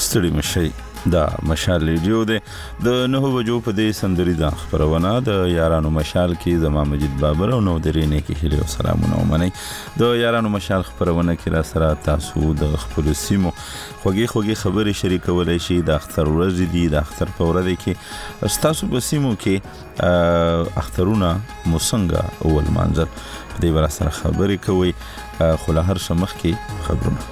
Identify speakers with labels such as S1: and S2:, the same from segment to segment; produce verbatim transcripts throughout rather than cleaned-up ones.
S1: ستړي مشي دا مشال ریډیو دی د نهو بجو په دې سندري دا خبرونه د یارانو مشال کې زما مجید بابر او نو درینه کې هلي او سلامونه ومني د یارانو مشال خبرونه کې را سره تاسو د خپل سیمو خوږی خوږی خبرې شریکولای شي د اختر ورځ دی د اختر په ورځ کې تاسو په سیمو کې اخترونه موسنګه اول منځل دې ور سره خبرې کوي خو له هر شمخ کې خبرونه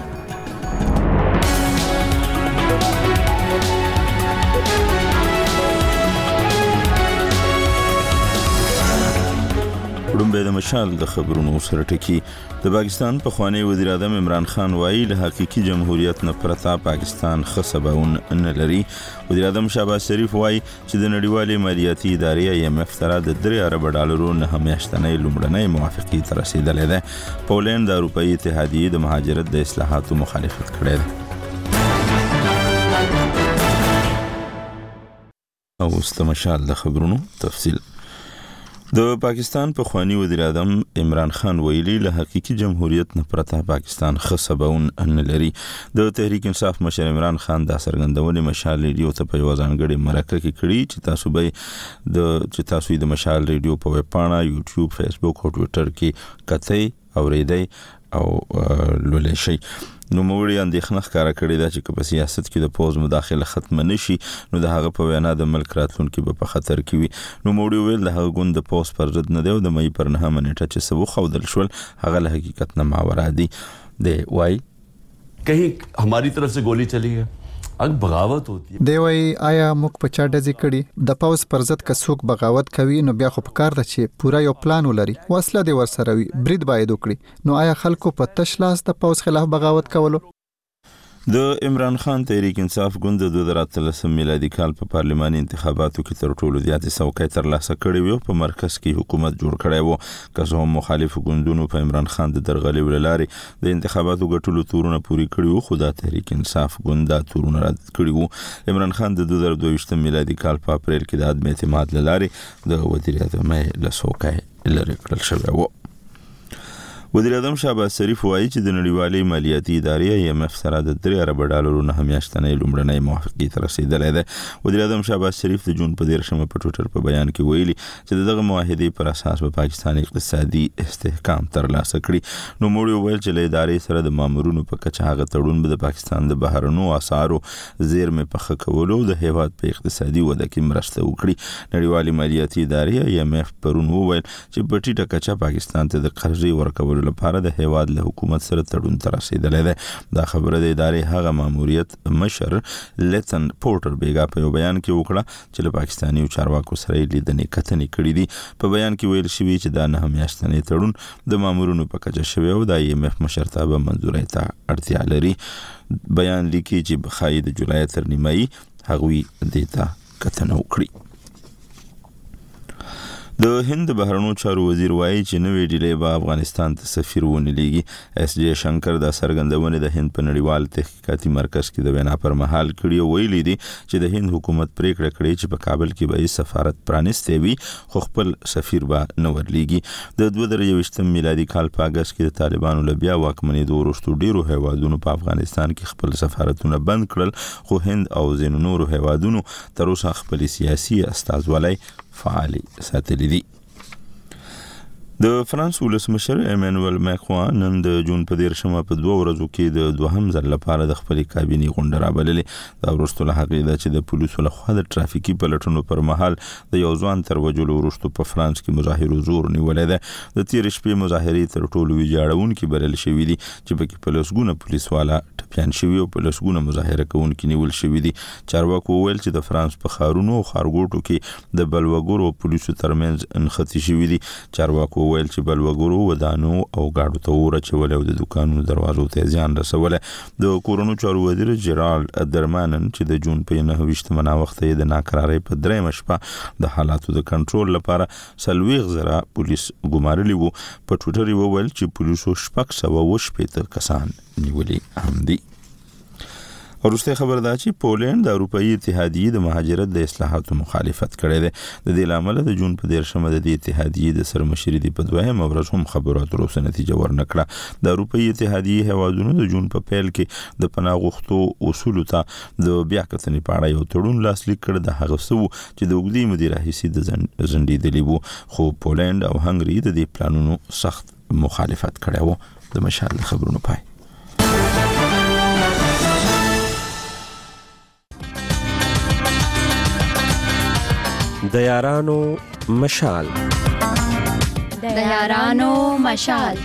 S1: وړومبه د مشال د خبرونو سره ټکی د پاکستان په خوانی وزیر اعظم عمران خان وایي له حقيقي جمهوریت نه پرتا پاکستان خصبون نه لري. وزیر اعظم شهباز شریف وایي چې د نړیوالې مالیاتي ادارې ایم اف سره د درې ارب ډالرو نه میاشتنۍ لومړنۍ موافقه تر رسیدلې ده. پولند د اروپאי اتحادیې د مهاجرت د اصلاحاتو مخالفت کړې ده. او استمشال د خبرونو تفصیل د پاکستان په خوانی وزیر اعظم عمران خان ویلي له حقيقي جمهوریت نه پرته پاکستان خصبون ان لري. د تحریک انصاف مشر عمران خان د سرګندونې مشال ریډیو ته په وزانګړي مرکه کې کړي چې تاسو به د چې تاسو د مشال ریډیو په ویب پاڼه یوټیوب فیسبوک او ټوئیټر کې کتئ او ریدئ او لولې شي. نو موري اندېښنه ښکارا کړې ده چې په سیاست کې د پوز مداخله ختم نشي نو د هغه په وینا د ملک راتلونکي به په خطر کې وي. نو موري ویل د هغه ګوند د پوز پر ضد نه دی او د مې پر نه منټه چې سبو خودل شول هغه له حقیقت نه ماورا دي. دی وای
S2: کہیں हमारी طرف سے گولی چلی ہے اګ بغاوت ہوتی ہے.
S3: دی وای آیا موږ په چا ډزې کړي د پاوز پر ضد کڅوک بغاوت کوي نو بیا خو پکار ده چې پورا یو پلان ولري وسله دی ورسره وي برید باید وکړي. نو آیا خلکو په تش لاس د پاوز خلاف بغاوت کولو؟
S1: د عمران خان تحریک انصاف ګوند د دوه زره اتلس میلادي کال په پارلماني انتخاباتو کې تر ټولو زیاتې څوکۍ ترلاسه کړې وو په مرکز کې حکومت جوړ کړی وو که زه مخالف ګوندونو په عمران خان د درغلي ولارې د انتخاباتو ګټلو تورونه پوری کړی وو خو د تحریک انصاف ګوند د تورونه رد کړی وو. عمران خان د دوه زره دوه میلادي کال په اپریل کې د عدم اعتماد لارې د وزیر اعظم له څوکۍ لري کړل شوی وو. وزیر اعظم شهباز شریف وایي چې د نړیوالې مالیاتي ادارې ایم اف سره د درې ارب ډالرو نه میاشتنۍ لومړنۍ موافقه تر رسیدلې ده. وزیر اعظم شهباز شریف د جون په دیرشمه په ټوئیټر په بیان کې ویلي چې دغه معاهدې پر اساس په پاکستان اقتصادي استحکام ترلاسه کړي. نو موږ ویل چې له ادارې سره د مامورونو په کچه هغه تړون به د پاکستان د بهرنو اسعارو زیرمې په خکولو د هیواد په اقتصادي وده کې مرسته وکړي. نړیوالې مالیاتي ادارې ایم اف پرون وویل چې په ټیټه کچه پاکستان ته د قرضې ورکولو لپاره د هیواد له حکومت سره تړون تر رسیدلې ده. دا خبره د ادارې هغه ماموریت مشر لیتن پورټر بیګا په بیان کې وکړه چې له پاکستاني چارواکو سره لیدنې کتنې کړې دي. په بیان کې ویل شوی چې دا نه میاشتنې تړون د مامورونو په کچه شوی او د ایم اف مشرتابه منځوري ته اړتیا لري. بیان لیکي چې بخای د جولای تر نیمایي هغوی دیتا کتنه وکړي. د هند بهرنو چارو وزیر وایي چې نوې ډیلې به افغانستان ته سفیر ونیږي. اس جی شنکر د سرګندونې د هند په نړیوال تحقیقاتي مرکز کې د وینا پر مهال کړي او ویلي دي چې د هند حکومت پریکړه کړې چې په کابل کې به سفارت پرانیستي وي خو خپل سفیر به نه ورلېږي. د دوه زره یوویشتم میلادي کال په اگست کې د طالبانو له بیا واکمنۍ د وروستو ډیرو هیوادونو په افغانستان کې خپل سفارتونه بند کړل خو هند او ځینو نورو هیوادونو تر اوسه خپل سیاسي استازولۍ فعالي ساتلي دي. د فرانس ولسمشر ایمانوئل ماکرون نن د جون په دیرشمه په دوه ورځو کې د دوهم ځل لپاره د خپل کابینې غونډه رابللې. دا وروسته له هغې ده چې د پولیسو لخوا د ټرافیکي پلټنو پر مهال د یو ځوان تر وژلو وروسته په فرانس کې مظاهرو زور نیولی ده. د تېرې شپې مظاهرې تر ټولو ویجاړونکي بلل شوي دي چې پکې په لسګونه پولیسواله ټپیان شوي او په لسګونه مظاهره کوونکي نیول شوي دي. چارواکو وویل چې د فرانس په ښارونو او ښارګوټو کې د بلوګرو او پولیسو ترمنځ نښتې شوي دي. چارواکو ویل چې بلوګرو ودانو او گاډو ته ورچول او د دکانونو دروازو ته زیان رسوله. د کورونو چارو وزیر جرالد درمانن چې د جون په نهه ویشتمه وخت یې د ناکرارۍ په درېمه شپه د حالاتو د کنټرول لپاره څلوېښت زره پولیس ګمارلي وو. په ټویټر یې وویل چې پولیسو شپږ سوه اووه شپېته کسان نیولي هم دي. ورسته خبر دا چې پولند د اروپאי اتحادیې د مهاجرت د اصلاحاتو مخالفت کړی دی. د دې لامل د جون په دیرشمه د دې اتحادیې د سرمشري دی په دویم ورځ هم خبرو اترو سره نتیجه ورنکړه. د اروپאי اتحادیې هوادونو د جون په پیل کې د پناه غوښتو اصول ته د بیا کتنې په اړه یو تړون لاسلیک کړ. د هغه څه چې د اوږدې مودې راهیسې د ځنډېدلي وو، خو پولند او هنګري د دې پلانونو سخت مخالفت کړی وو. د مشال خبرونو پای.
S4: د یارانو مشال
S5: د یارانو مشال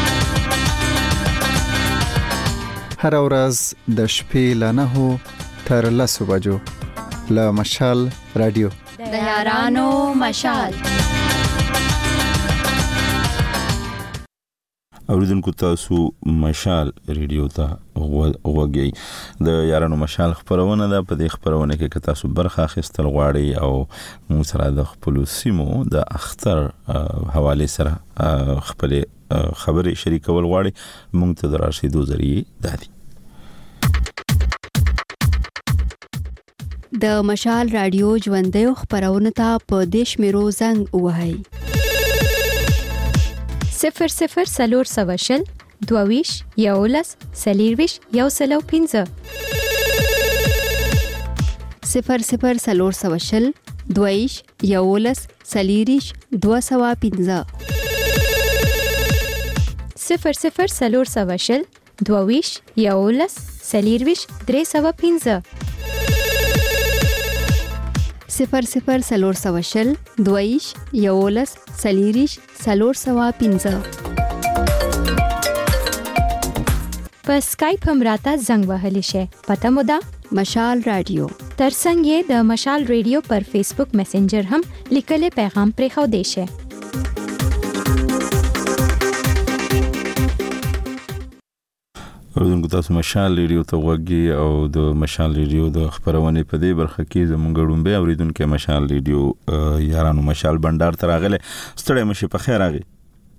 S3: هر ورځ د شپې له نهو تر لسو بجو له مشال رادیو.
S5: د یارانو مشال.
S1: اوریدونکو تاسو مشال ریډیو ته وګورئ. د یارانو مشال خبرونه ده. په دې خبرونه کې که تاسو برخه اخیستل غواړئ او موږ سره د خپل سیمو د اختر حواله سره خپل خبرې شریکول غواړئ، موږ ته دراشي دو ذریعہ دادي.
S6: د مشال رادیو ژوندۍ خبرونه ته په دیش میرو زنګ وهاي
S7: صفر صفر سلور سوشل دوویش یولس سلیرویش یو سلو پینزه
S6: صفر صفر سلور سوشل دوویش یولس سلیریش دو سوا پینزه
S7: صفر صفر سلور سوشل دوویش یولس سلیرویش درې سوا پینزه
S6: صفر صفر سلور سوشل دویش یولس سلیریش سلور سوا پینزه.
S7: په سکایپ هم راته زنګ وهلی شي. پته مو ده
S6: مشال رادیو.
S7: ترڅنګ یې د مشال رادیو پر فیسبوک میسنجر هم لیکلي پیغام پرې خو دی شي.
S1: اوریدونکو تاسو مشال ریډیو ته وګورئ او د مشال ریډیو د خبرونه په دې برخه کې زموږ ډومبه اوریدونکو مشال ریډیو یارانو مشال بندر ته راغله. ستړي مشه په خیر راغی.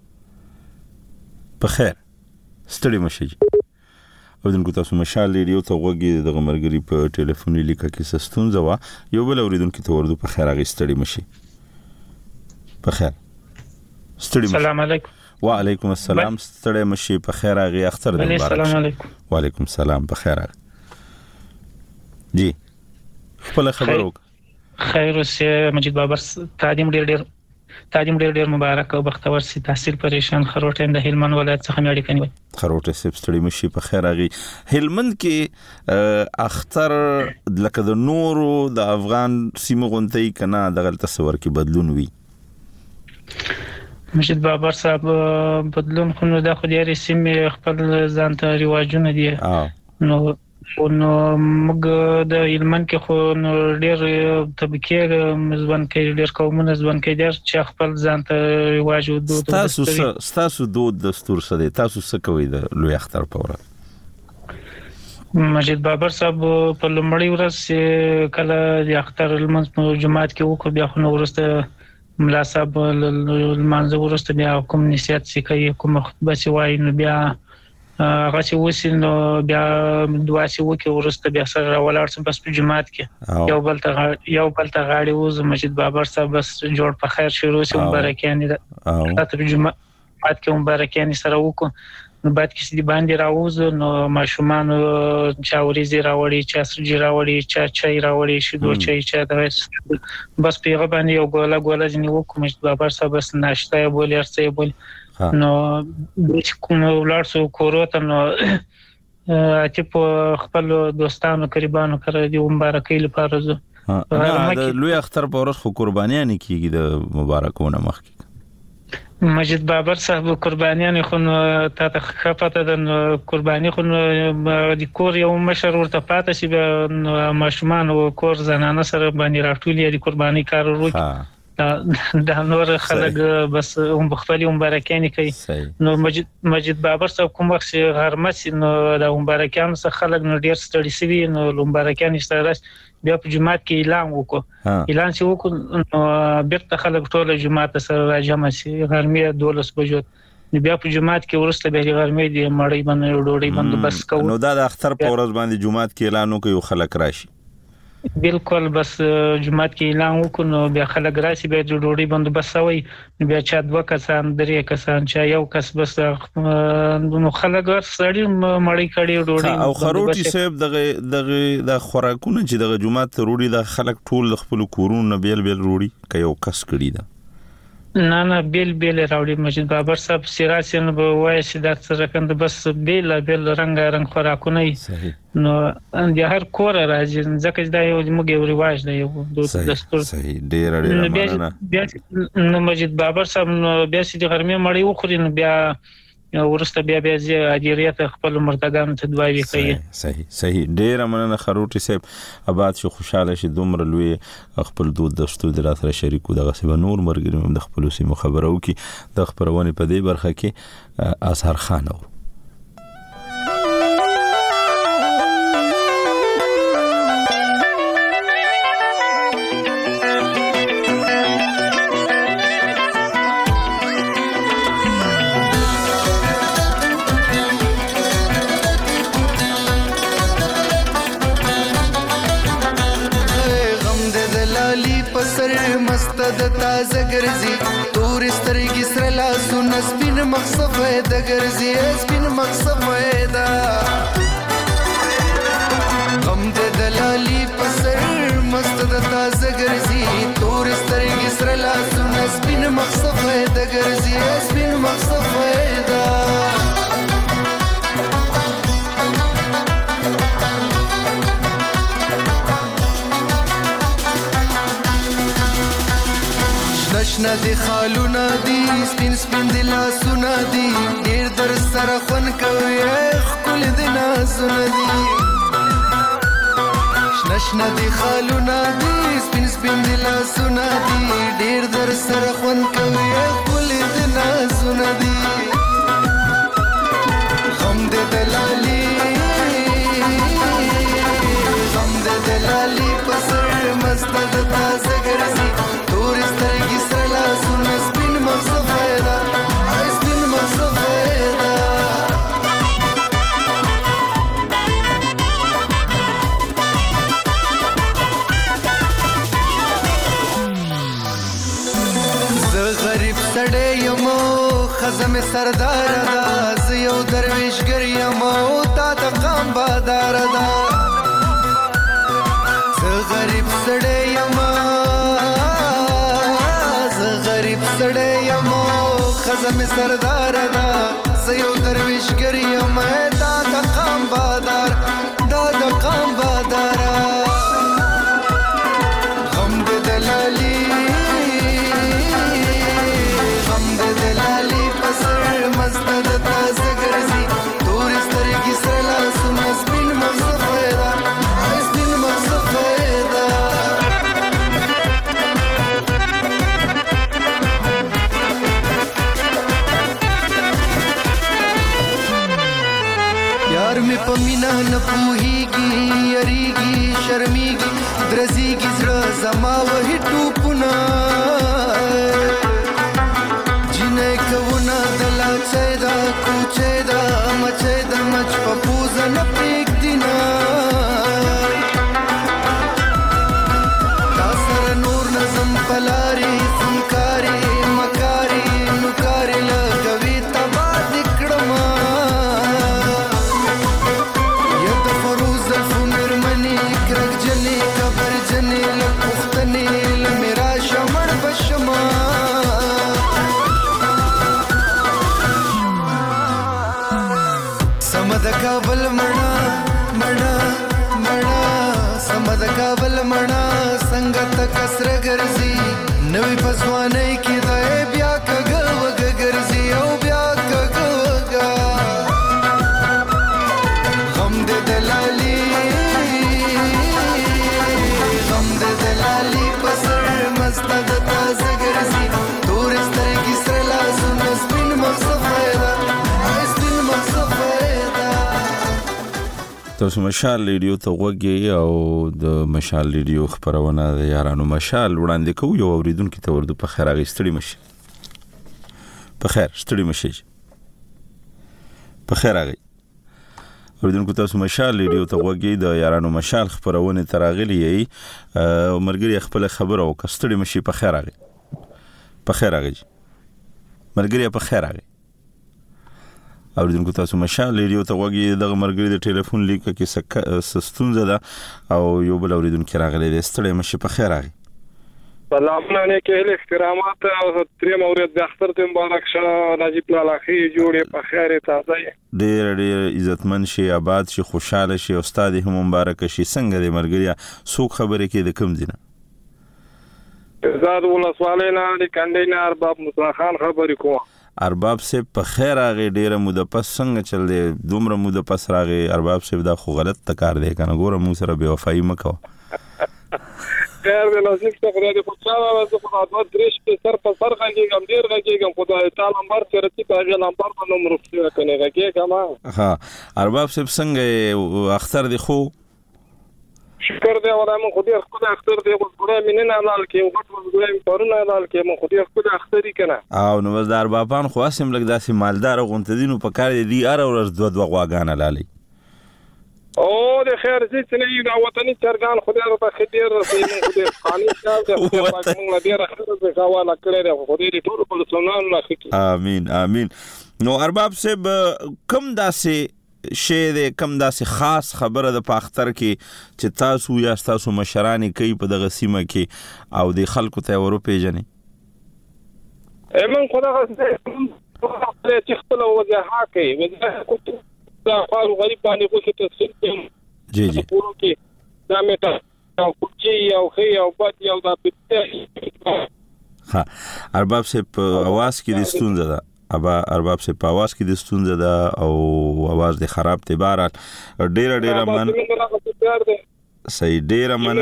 S1: په خیر ستړي مشه. اوریدونکو تاسو مشال ریډیو ته وګورئ د غمرګری په ټلیفوني لیکه کې سستون زوا یو بل اوریدونکو ته ورده په خیر راغی. ستړي مشه په خیر ستړي.
S8: السلام علیکم.
S1: وعلیکم السلام. ستړي مشي په خیر راغی. اختر د مبارک.
S8: السلام علیکم.
S1: وعلیکم السلام. په خیر راغی. جی خپل خبرو
S8: خیر اوسه. مجید بابر تعلیم ډیر ډیر تعلیم ډیر ډیر مبارک او بختور سي. تحصیل پریشان خروټ د هلمند ولایت څخه مې اړیکه نیولې.
S1: خروټ سپ ستړي مشي په خیر راغی. هلمند کې اختر لکه د نورو د افغان سیمو غونټي کنا د غلط تصور کې بدلون وی.
S8: مجید بابر صاحب بدلون خو نو د خو ډیرې سیمې خپل ځان ته رواجونه دي. نو نو موږ د هلمند کې خو نو ډیر طبقه مزون کې ډیر قومونه ځون کې ډیر چې خپل ځان ته رواج او دود.
S1: تاسو تاسو دود دستور سره تاسو څه کوي د لوی اختر په ورځ؟
S8: مجید بابر صاحب په لومړی ورځ کله د اختر المنځ په جماعت کې وکړ، بیا خو نو ورسته ملا صاحب المنځ ورسته بیا کوم نصیحت سي کوي، کوم خطبه سي وایي، نو بیا هغه چې وسی نو بیا دعا سي وکي، ورسته بیا سره ولاړ سم بس په جماعت کې یو بل ته یو بل ته غاړي وز مجید بابر صاحب بس جوړ په خیر شروع سي مبارکانه ده ته جماعت کې مبارکانه سره وکړو. نو بعد کې سړي باندې راوځو نو ماشومان چاوريزي راوړي، چا سرجي راوړي، چا چای راوړي، شیدو چای چا دا بس پیغه باندې یو ګوله ګوله ځنی وکم مجید بابر صاحب بس ناشته بول ارڅه بول نو د کوم ولارسو کوروته نو چې په خپل دوستانو قریبانو کړه دی مبارکۍ لپاره زه
S1: د لوی اختر په ورځ خو قربانیان کیږي د مبارکونه مخ
S8: مجید بابر صاحب قربانیان خو ته ته خپته د قربانی خو د کور یو مشر ورته پاتې شي ماشومان او کور زنانه سره باندې راټولې د قربانی کار وکړي د نور خلک بس هم بخفلی مبارکانی کوي. نو مجید مجید بابر صاحب کوم وخت غرمت نو د مبارکان څخه خلک نو ډیر ستړي شوي نو مبارکان سره بیا په جماعت کې اعلان وکړو اعلان چې وکړو نو بیرته خلک ټول جماعت سره راجمع شي غرمه دولس بجو بیا په جماعت کې ورسته به غرمې دی مړی باندې ډوډۍ بندوبست کوو.
S1: نو دا د اختر په ورځ باندې جماعت کې اعلان وکړي خلک راشي.
S8: بالکل بس جماعت کې اعلان وکړو نو بیا خلک راشي به ډوډۍ بندوبست وي. بیا چا دوه کسان درې کسان چا یو کس بس نو خلک سړی مړی کړي ډوډۍ
S1: او خروټي صاحب دغه دغه د خوراکونه چې دغه جماعت وروړي د خلک ټول خپل کورونه بیل بیل وروړي که یو کس کړي دا
S8: نه نه بیل بیل راوړي. مسجد بابر صاحب سیراسین به وایي چې دا څه رقم بس بیل بیل رنگ رنگ خوراکونه نو د هر کور راځي ځکه دا یو موږ یو رواج دی یو دستور.
S1: صحیح ډیر ډیر
S8: مننه. نو مسجد بابر صاحب بیا چې د غرمې مړی وخوري نو بیا ورسته بیا بیا زی اجریت خپل مرتګان ته دعاوی کوي.
S1: صحیح صحیح ډیر مننه خروټي صاحب آباد شو خوشاله شي دومره لوی خپل دود دستور د راتره شریکو دغه سبا نور مرګریم د خپل سیمو خبرو کی د خبرونه په دې برخه کې اظهر خان او
S9: د تازه ګرځي تور سترګې سره لاسونه سپین مخصفه د ګرځي سپین مخصفه دا غم د دلالي پسر مست د تازه ګرځي تور سترګې سره لاسونه سپین مخصفه د ګرځي سپین مخصفه دا نشنا دی خالونا دی سپین سپین دی لاسونا دی ډیر در سره خون کوي خپل دی نازونا دی نشنا دی خالونا دی سپین سپین دی لاسونا دی ډیر در سره خون کوي خپل دی نازونا دی غم دې دلالي غم دې دلالي پسر مست د تازه ګرځي تور سترګې سره لاسونه سپین مخصفه ده سپین مخصفه ده زه غریب سړی یم خزم سردار ده زه یو درویشګر یم او تا د قام بادار ده زه غریب سړی یم سړی یم خزم سردار دا زه یو درویشګر یم دا د قام بادار دا د قام بادار غم د دلالي غم د دلالي پسر مست د تازه ګرځي تور سترګې سره لاسونه سپین مخصفه ده سپین مخصفه ده می پمینا نه پوهیږي یریږي شرمېږي درځيږي زړه زما وهي ټوپونه جنې کوونه دلا چې دا کوچې دا مچې د مچ په پوزه نه پرېږدي نه تا سره نور نظم پلاري خونکاري مکاري نوکاري لګوي تبا دې کړمه سمد کابل منا منا منا سمد کابل منا څنګه تکسر ګرځي نوې پسوانې کې دا بیا کګ وګ ګرځي او بیا کګ وګ غم دې دلالي غم دې دلالي پسر مست د تازه ګرځي تور سترګې سره لاسونه سپین مخصفه ده سپین مخصفه
S1: تاسو مشال ریډیو ته وګورئ او د مشال ریډیو خبرونه د یارانو مشال وړاندې کوي یو اوریدونکو ته ورته په خیر غوښتلی مشي په خیر ستړي مشي په خیر راغی. اوریدونکو تاسو مشال ریډیو ته وګورئ د یارانو مشال خبرونه تراغلی ای او مرګري خپل خبر او کستړي مشي په خیر راغی. په خیر راغی مرګري په خیر راغی. اوریدونکو تاسو مشال ریډیو ته وګورئ د مرګري د ټلیفون لیک کې سستون زده او یو بل اوریدونکو راغلی د ستړي مشي په خیر راغی.
S10: سلام علیکم احترامات ترې مورید د اختر ته مبارک شه نجیب لالاخي جوړې په خیر تازه
S1: ډېر ډېر عزتمن شي آباد شي خوشاله شي استاد هم مبارک شي څنګه د مرګریا څوک خبرې کې د کوم دینه
S10: زاد ولسواله نه د کندینه ارباب مصطفی خان خبرې کوم
S1: ارباب سے په خیر راغی ډېر مود پس څنګه چل دی دومره مود پس راغی ارباب سے دا خو غلط تکار دی کنه ګوره موږ سره بے وفایي مکو
S10: خیر د نصیب څخه خدای په څاله وځه په خدمت درش په سر په سر غږیږم ډیر غږیږم خدای تعالی نمبر چرته په هغه نمبر باندې مرسته کوي غږیږم
S1: ها ارباب صاحب څنګه اختر دی خو
S10: شکر دی ولا من خدای خدای اختر دی خدای مين نه لال کې وګټ خدای پرونه لال کې من خدای خدای اختر کنه
S1: او نو د اربابان خو اسیم لګ داسې مالدار غونتدینو په کار دی ار ورځ دوه دوه غواګانه لالي
S10: او د خیر چې نه یو وطني چرګان خدای په خدای رسې من خدای قانون شاو د موږ ډیر خبره به حواله کړې خدای دې ټول په سنن نه خکې
S1: امين امين. نو ارباب صاحب کم داسې شی د کم داسې خاص خبره د پاختر کې چې تاسو یا تاسو مشرانی کوي په دغه سیمه کې او د خلکو ته ورو پیژنې
S10: امن خدای غوښته چې خپل وجهه کوي وجهه دا خو غریب باندې کوڅه ته سړي
S1: جی جی
S10: پورو کې دا مټه او کوچي او خي او بد یو دا پته
S1: ها ارباب سے په आवाज کې د ستونزه ده ابا ارباب سے په आवाज کې د ستونزه ده او आवाज د خراب ته بارات ډیر ډیر من صحیح ډیر من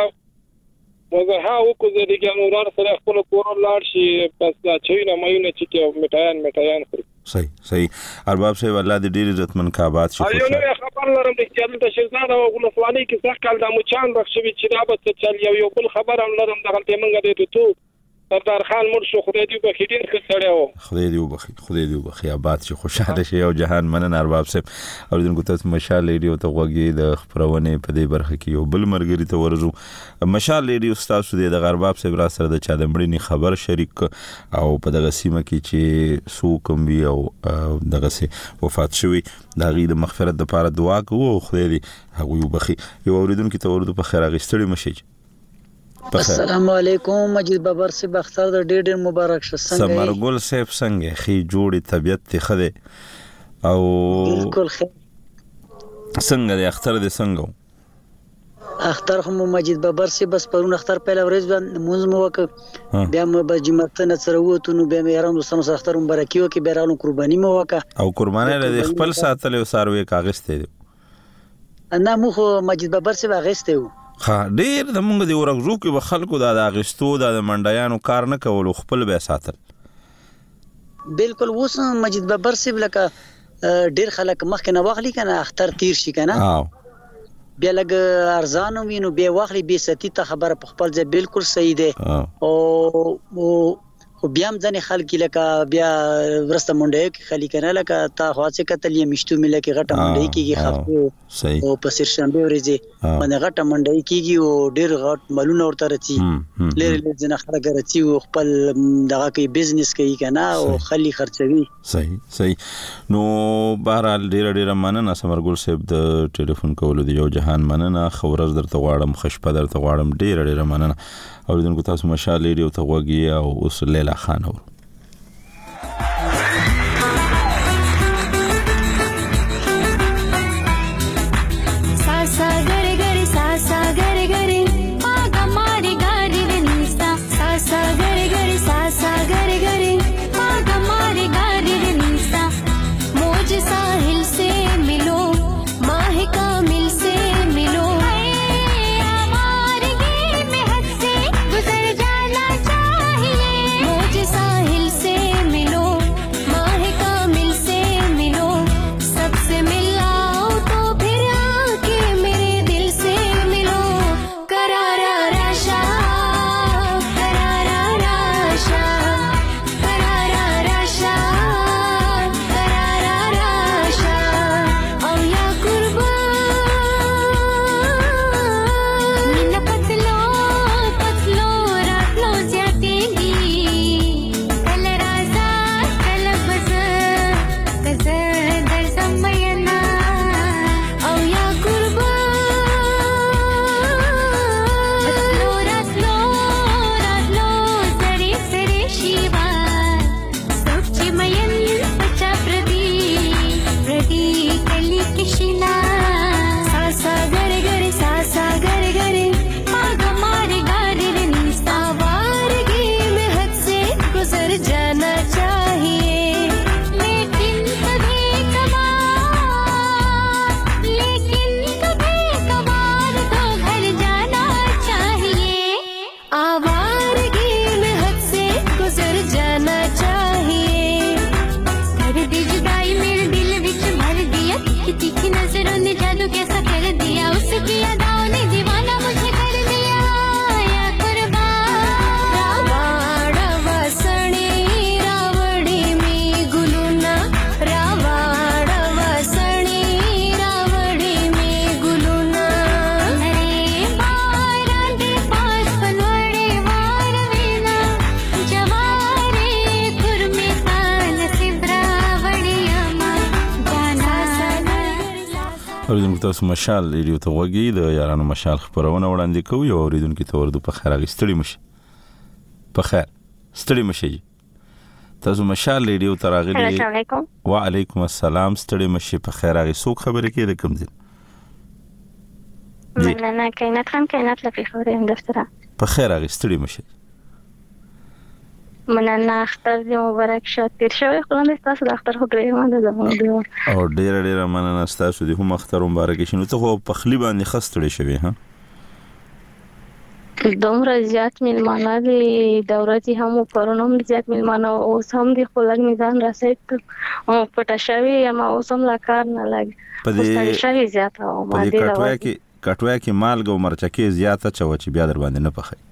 S10: وزه ها وکړه د ګانورار سره خپل کور لاړ شي پس دا چینه مېنه چې میټایان میټایان خوري
S1: صحیح صحیح ارباب صاحب الله دې ډیر عزتمن کا آباد شي
S10: ایو نو خبر لرم د کېدل ته شهزاده او غلطوالي کې څه کال د مچان بخښوي چې دا به چل یو یو بل خبر هم لرم دغه ته منګه دې ته سردار خان مر شو خدای دې په خیر کې سړیو
S1: خدای دې وبخي خدای دې وبخي آباد شي خوشاله شي او جهان منن ارباب صاحب او دغه تاسو مشال ریډیو ته وګورئ د خبرونه په دې برخه کې یو بل مرګري ته ورزو مشال ریډیو تاسو دې د ارباب صاحب را سره د چا د مړینی خبر شریک او په دغه سیمه کې چې سو کوم وی او دغه سي وفات شوی د غي د مغفرت لپاره دعا کوو خدای دې هغه وبخي یو اوریدونکو ته ورته په خیر غستړي مشي.
S11: السلام علیکم مجید بابر سی بختر د ډېر ډېر مبارک شه څنګه
S1: سمرګل صاحب څنګه خي جوړي طبيعت ته خده او
S11: بالکل خیر
S1: څنګه د اختر د څنګه
S11: اختر هم مجید بابر سی بس پرون اختر په لورز باندې موږ مو وک بیا مو به جمعه نه سره وته نو بیا مې رانو سم اختر مبارکیو کې بیرانو قرباني مو وک
S1: او قرباني له خپل ساتل او ساروي کاغذ ته
S11: انا مو خو مجید بابر سی واغسته و
S1: خا ډیر د مونږ د ورغزو کې به خلکو د اغستو د منډیانو کار نه کول خپل به ساتل
S11: بالکل وس مجید بابر سی لکه ډیر خلک مخکې نه واخلي کنه اختر تیر شي کنه
S1: او
S11: بیا لګ ارزانو وینو بیا واخلي به ستی ته خبره په خپل ځای بالکل صحیح ده او خو بیا هم ځنې خلک لکه بیا ورسته مونډه کې خلی کنه لکه تا خاصه کتل یې مشتو مله کې غټه مونډه کېږي خفته او په سر شنبه ورځې باندې غټه مونډه کېږي او ډېر غټ مالونه ورته رچی لری لری ځنه خلک رچی او خپل دغه کې بزنس کوي کنه او خلی خرڅوي
S1: صحیح صحیح نو بهرحال ډېر ډېر مننه سمرګل صاحب د ټلیفون کولو دی یو جهان مننه خورز درته غواړم خشپه درته غواړم ډېر ډېر مننه او دغه تاسو مشال ریډیو ته وګورئ او اوس لیلا خان اور
S12: साहिल
S1: اوریدونکو تاسو مشال ریډیو ته وګورئ د یارانو مشال خبرونه وړاندې کوي او اوریدونکو ته ورته په خیر غستړي مشي په خیر ستړي مشي تاسو مشال ریډیو ته راغلي
S12: السلام علیکم
S1: وعلیکم السلام ستړي مشي په خیر غي څوک خبرې کوي د کوم ځای
S12: مننه کینات خان کینات لپاره خبرې دفتره
S1: په خیر غي ستړي مشي
S12: مننه اختر دې مبارک شه تیر شوی خلک تاسو د اختر خو ګرېمه ده زموږ دی
S1: او ډیر ډیر مننه تاسو دې هم اختر مبارک شي نو ته خو په خلی باندې خستړې شوی ها
S12: دومره زیات میلمانه دي د ورځې هم پرونم زیات میلمانه اوس هم دي خو لږ میدان راسید او پټه شوی اما اوس هم لا کار نه لګ
S1: په دې
S12: شوی زیات او ما دې
S1: کټویا کې کټویا کې مالګ او مرچکي زیاته چوي چې بیا در باندې نه پخای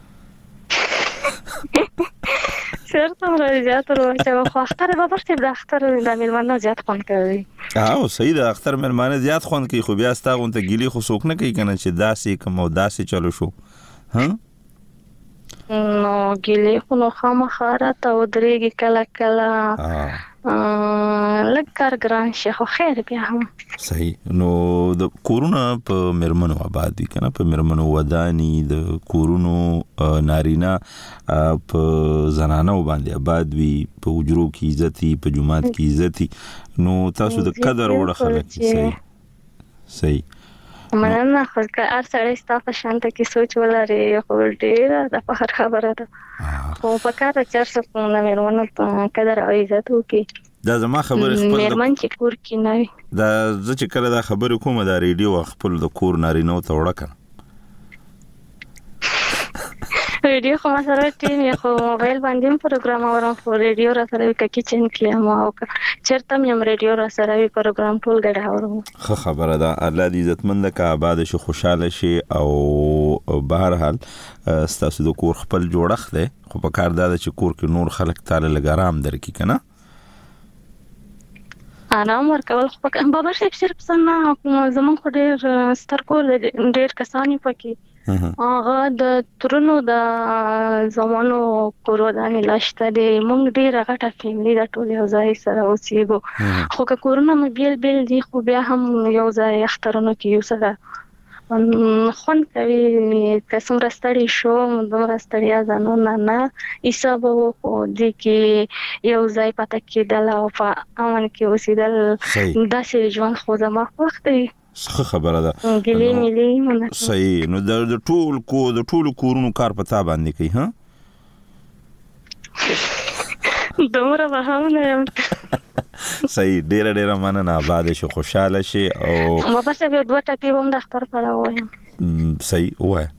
S12: چرته مې زیات ورو خو اختر به برته د اختر د میلمانه زیات خوند کوي
S1: او صحیح د اختر میلمانه زیات خوند کوي خو بیا ستاغون ته ګيلي خو څوک نه کوي کنه چې داسې کوم او داسې چلو شو ها
S12: نو ګيلي خو نو خامخاره ته ودرېږي کله کله لږ کار ګران شي خو خیر بیا هم
S1: صحیح نو د کورونا په مرمنو آباد دي کنه په مرمنو ودانی د کورونو نارینا په زنانو باندې آباد وي په وجرو کې عزتي په جمعات کې عزتي نو تاسو د قدر وړ خلک صحیح صحیح
S12: مننه خو کار سره ستاسو شانته کې سوچ ولري خو ډیره د فخر خبره ده خو په کار چې څه نه مېرمنو قدر او عزت وکي
S1: دا زما خبره خپل
S12: مېرمن چې کور کې نه
S1: دا زه چې کله دا خبره کوم دا ریډیو خپل د کور نارینو ته وړه کړم
S12: ریډیو خو ما سره ټیم یې خو موبایل باندې پروګرام اورم خو ریډیو را سره وی کچن کې ما او چرته مې ریډیو را سره وی پروګرام ټول ګډه اورم
S1: خو خبره ده الله دې عزتمند کا آباد شي خوشاله شي او بهر حال ستاسو د کور خپل جوړخ ده خو په کار ده چې کور کې نور خلک تعالی لګرام درکې کنه
S12: آرام ورکول خو په بابا شپ صرف څنګه زمون خو ډېر ستر کول ډېر کسانی پکې هغه د ترونو د زمانو کورودانې لاشته دي مونږ ډېر غټه فیملی د ټول یو ځای سره اوسېږو خو که کورونه مې بیل بیل دي خو بیا هم یو ځای اخترونو کې یو سره خوند کوي که څومره ستړي شو دومره ستړیا ځانونه نه حساب خو دې کې یو ځای پته کېدل او په امن کې اوسېدل داسې ژوند خو زما خوښ دی
S1: څه خبره ده
S12: ګلې ملي
S1: صحیح نو د ټول کو د ټول کورونو کار پتا باندې کوي ها
S12: دومره وهاونه
S1: صحیح ډېر ډېر مننه آباد شي خوشاله شي او
S12: ما بس یو دوه ټکی هم د اختر پر وایم
S1: صحیح وای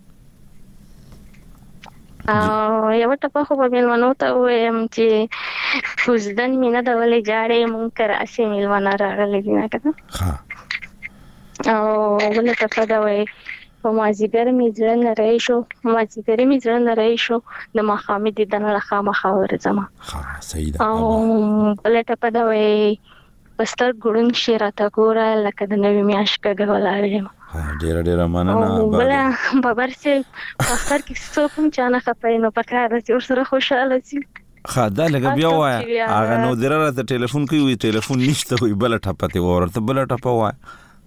S12: او یو ټپه خو به مېلمنو ته وایم چې فوزدن مینه د ولې جاړې مونږ کراسي مېلمانه راغلي دي نه کنه
S1: ها
S12: او ولې ټپه دا وای په مازیګر مې ځل نه رہی شو مازیګر مې ځل نه رہی شو د مخامې د دنه لخوا مخاور زما
S1: ها صحیح ده
S12: او ولې ټپه دا وای پستر ګړون شیراته ګوره لکه د نوې میاش کګه ولاړم
S1: ها ډېر ډېر مننه
S12: بل بابر چې اختر کې څوک هم چانه خپای نو پکاره چې ورسره خوشاله شي
S1: خاله لګ بیا وای هغه نو درته ټلیفون کوي ټلیفون نشته وي بل ټپته ورته بل ټپه وای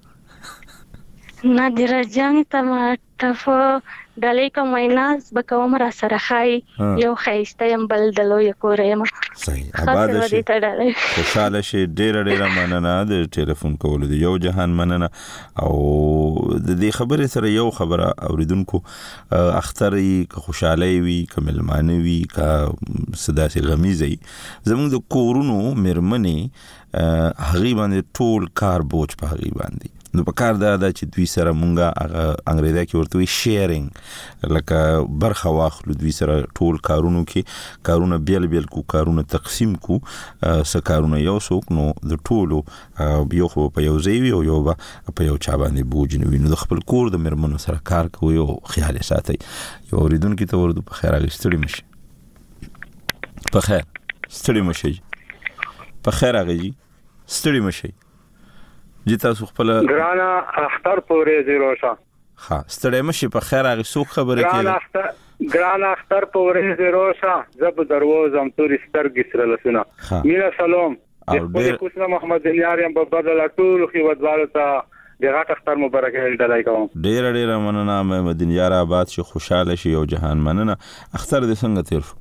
S12: نادر جان ته ما ټفو دلې کومه ناز به کوم را سره خای یو خیسته يم بل دلو یکورم
S1: صحیح آباد شي خوشاله شي ډېر ډېر مننه د ټلیفون کول دی یو جهان مننه او د دې خبرې سره یو خبره اوریدونکو اختري که خوشاله وي که ملمانه وي که صداسي غمیزي زموږ د کورونو مرمنې هغه باندې ټول کار بوج په هغه باندې نو په کار دا د چې دوی سره مونږه هغه انګریزي کې ورته وي شیرینګ لکه برخه واخلو دوی سره ټول کارونو کې کارونه بیل بیل کو کارونه تقسیم کو س کارونه یو څوک نو د ټولو یو خو په یو ځای وي او یو په یو چا باندې بوج نه وي نو د خپل کور د مرمنو سره کار کوي او خیال ساتي یو اوریدونکو ته ورته په خیر اغستړي مشي په خیر ستړي مشي په خیر اغي ستړي مشي جتا سو خپل
S10: ګرانا اختر پورې زیروشا
S1: ها ستړی مشي په خیر هغه څوک خبره کوي
S10: ګرانا اختر ګرانا اختر پورې زیروشا زب دروازم تور سترګې سره لسنا مینا سلام د خپل کوسنا محمد یاریم په بدل ټول خو ودوالو ته دغه اختر مبارک ډلای کوم.
S1: ډیر ډیر مننه محمدین یار آباد شي خوشاله شي او جهان مننه. اختر دې څنګه تیر شو؟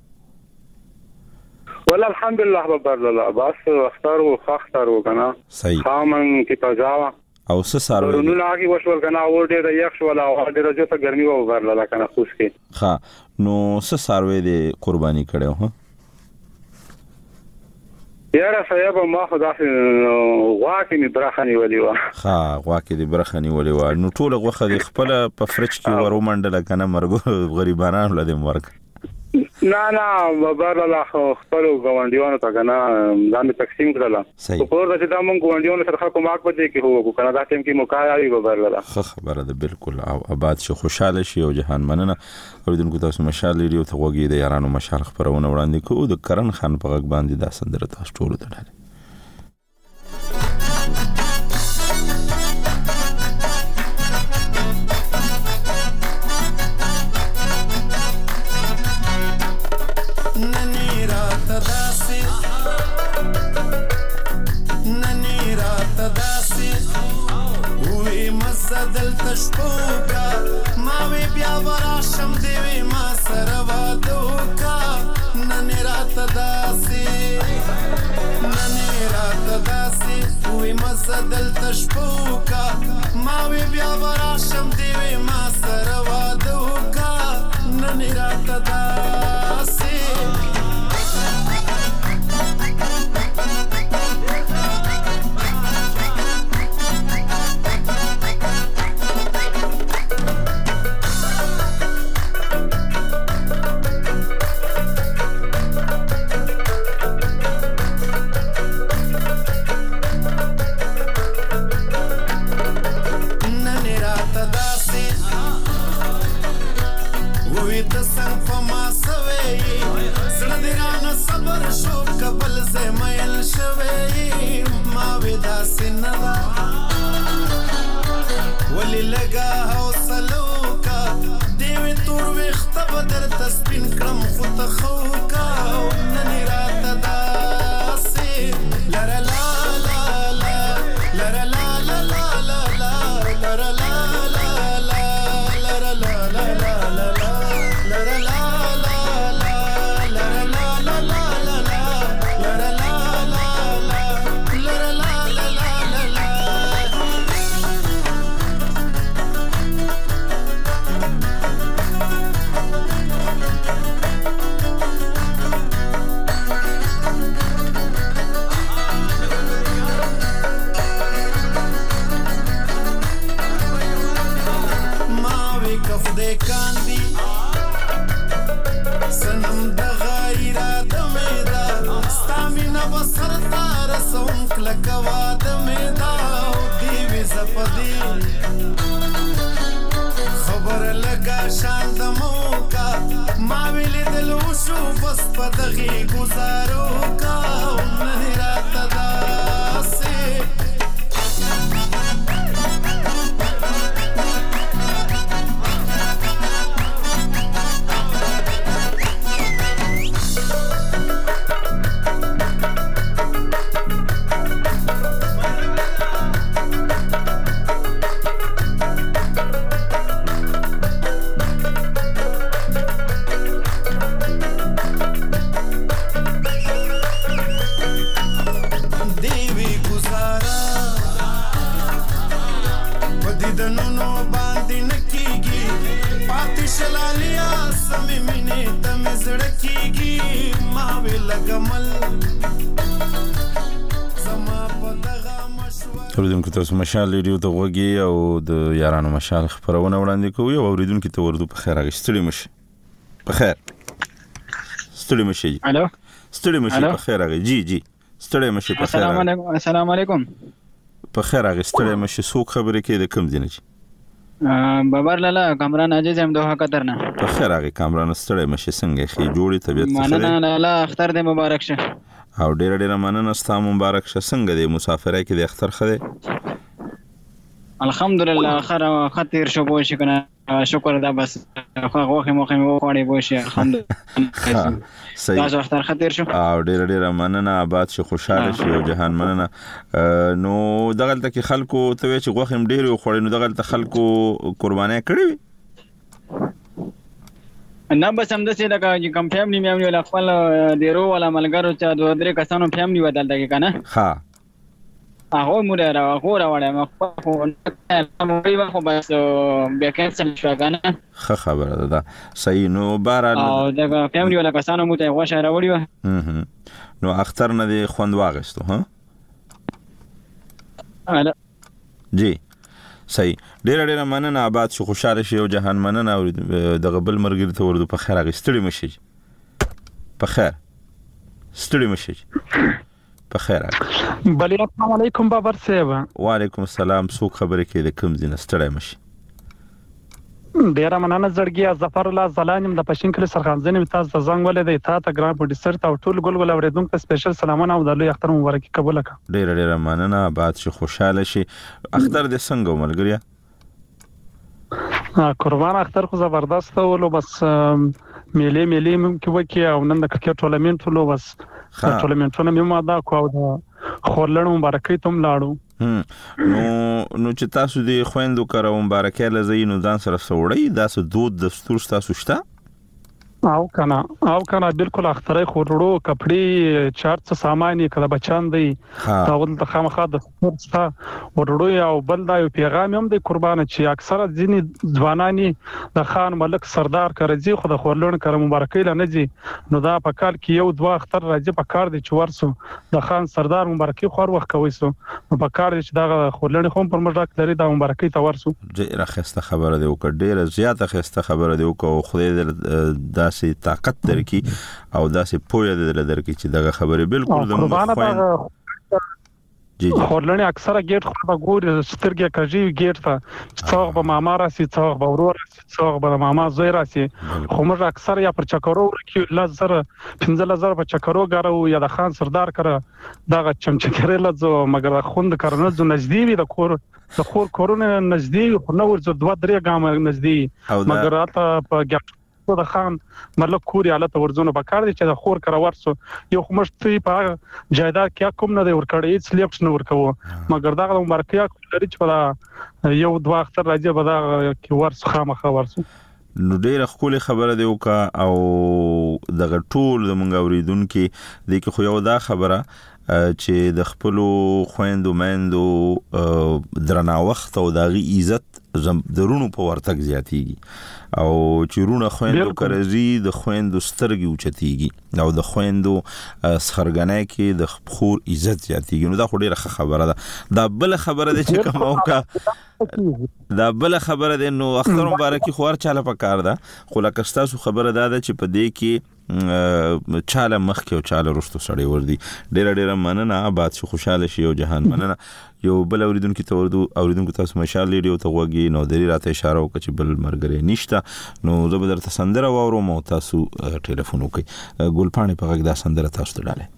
S10: والله الحمدلله ببر الله بس اختر او اختر وکنه
S1: صحیح
S10: خامن کی تجاوا
S1: او څه ساروي
S10: نو لاګي وشول کنه او ډېر یخ شو ولا او ډېر جو ته ګرمي و ورل کنه خوش کې
S1: ها نو څه ساروي دې قرباني کړو ها
S10: یاره صاحب ما خدا واکه می برخنی ولي وا
S1: ها واکه دې برخنی ولي وا نو ټول غوخه دې خپل په فرج کې ورو منډل کنه مرګ غریبانو لدې مرګ
S10: نه نه ببر الله خپل غونډیانو ته کنه ځان تقسیم کړل په کور د دامن غونډیانو سره خلکو ماک پدې کې هو کنه دا ټیم کې موقع ببر الله
S1: خه خبره ده بالکل او آباد شي خوشاله شي او جهان مننه اوریدونکو تاسو مشال لري او ته وګي د یارانو مشال خبرونه وړاندې کوو د کرن خان په غږ باندې دا سندره تاسو ټول ته ډالې
S13: دل تشپوکا ماوی بیا وراشم دیوی ما سروادوکا ننی رات داسی ننی رات داسی وی مزا دل تشپوکا ماوی بیا وراشم دیوی ما سروادوکا ننی رات داسی ولی لگا حوصلو کا دیوی تور ویخت بدر تسپین کرم خود خوکا ننی رات داسی لر لا لا لا لر لا لا لا لا لا لر لا لا لا لر لا لا لا لا لر لا لا لا لر لا لا لا لا لر لا لکواد میں داو دیوی زپدی خبر لگا شاند موکا ماویلی دلو شو بس پدغی گزارو کا ننی رات داسی
S1: اوریدونکو تاسو مشال ریډیو ته وګورئ او د یارانو مشال خبرونه وړاندې کوي او اوریدونکو ته ورته په خیر راغستړي مشي په خیر ستړي مشي
S14: الو
S1: ستړي مشي په خیر راغی جی جی ستړي مشي په خیر
S14: السلام علیکم السلام علیکم
S1: په خیر راغستړي مشي سو خبرې کې د کم دینه چی
S14: بابر لالا کامران عزیز هم دوه قطر نه
S1: په خیر راغی کامران ستړي مشي څنګه خې جوړي طبيعت
S14: څه مننه لالا اختر دې مبارک شه
S1: او ډیر ډیر مننه ستاسو مبارک شه څنګه د مسافرۍ کې د اختر خده
S14: الحمدلله خیر خطر شو بو شي کنه شکر دا بس خو غوخه مخه مو خوړې بوشي الحمدلله
S1: صحیح
S14: تاسو اختر خطر شو
S1: او ډیر ډیر مننه آباد شي خوشاله شي او جهان مننه نو دغه تل خلکو ته چې غوخه ډیر خوړې نو دغه خلکو قرباني کړې
S14: نه بس هم د څه لکه چې کوم فیملی مې ویل خپل ډیرو ولا ملګرو چې دوه درې کسانو فیملی ودل دغه کنه
S1: ها
S14: هغه مور را هغه را وړه مخ خو نو خو بس بیا کینسل شو کنه
S1: خه خبره ده صحیح نو بهرحال
S14: او دغه فیملی ولا کسانو مو ته غوښه را وړي
S1: نو اختر نه دی خوند واغستو ها
S14: اله
S1: جی صحیح ډیر ډیر مننه آباد شو خوشاله شي او جهان مننه او دغه بل مرګ ته ورته په خیر غستړي مشي په خیر ستړي مشي په خیر
S15: بلی السلام علیکم بابر صاحب
S1: وعلیکم السلام څوک خبرې کې د کوم ځای ستړي مشي
S15: ډیر مننه زړګي ظفر الله زلانم د پښین کلی سرخانځنې تاسو د زنګ ولې د تا ته ګرام پروډوسر ته ټول ګل ګل اوریدونکو ته سپیشل سلامونه او د لوی اختر مبارکي قبول کړه
S1: ډیر ډیر مننه آباد شي خوشاله شي اختر د څنګه ملګریا
S15: قربان اختر خو زبردست ولو بس میلې میلې ممکن وکي او نن د کرکټ ټورنمنت ولو بس ټورنمنتونه مې ما دا کو او خورلړ مبارکي ته لاړو
S1: نو نو چې تاسو د خويندو کرو مبارکي لزین ځان سره سوړی داس دود دستور تاسو شته
S15: او کنه او کنه بالکل اخترای خورړو کپڑے چارت سامان کله بچان دی تاول د خامخا د ستا ورړو او بل دا پیغام هم د قربان چې اکثره ځینی ځوانانی د خان ملک سردار کرځي خو د خورلون کر مبارکي لنه دي نو دا په کال کې یو دوا اختر راځي په کار دي چې ورسو د خان سردار مبارکي خور وخت کوي سو په کار دي چې دا خورلون هم پر مجاک لري د مبارکي ته ورسو
S1: ډیره خسته خبره دی او ډیره زیاته خسته خبره دی او خدای دې داسې طاقت درکې او داسې پوهه درکې چې دغه خبره بالکل د مخوین جی جی
S15: خورلنی اکثره ګیټ خو به ګور سترګې کږي ګیټ ته څوغ به ماما راسي څوغ به ورور راسي څوغ به ماما زوی راسي خو موږ اکثر یا پر چکرو کې لزر پنځه لزر په چکرو غارو یا د خان سردار کړه دغه چمچکرې لزو مګر خوند کړنه ز نږدې وي د کور د خور کورونه نږدې خو نو ورځ دوه درې ګام نږدې مګر اته په ګټ د خان ملک کوري حالت ورزونه پکار دي چې د خور کرا ورسو یو خمشتي په جایداد کې کوم نه دی ورکړی هیڅ لیفټ نه ورکوو مګر دا مبارکیا لري چې په یو دوه اختر راځي په دا کې ورسو خامخا ورسو
S1: نو ډیره خولي خبره دی وکا او دغه ټول د مونږ اوریدونکو د کې خو یو دا خبره چې د خپل خويندو مندو درنا وخت او دغه عزت درونو په ورتګ زیاتیږي او چې رونه خويندو کرزي د خويندو سترګي اوچتيږي او د خويندو سخرګنای کې د خور عزت زیاتیږي نو دا خو ډیره خبره ده دا بل خبره ده چې کوم اوکا دا بل خبره ده نو اختر مبارکي خو هر چاله پکار ده خو لکه تاسو خبره ده چې په دې کې چاله مخ کې او چاله رستو سړی وردی ډیر ډیر مننه آباد شو خوشاله شي او جهان مننه یو بل اوریدونکو ته وردو اوریدونکو تاسو مشال لیډیو ته وګي نو دری راته اشاره وکړي چې بل مرګره نشته نو زه به درته سندره واورم او تاسو ټلیفون وکړئ ګلپاڼې په غږ دا سندره تاسو ته ډاله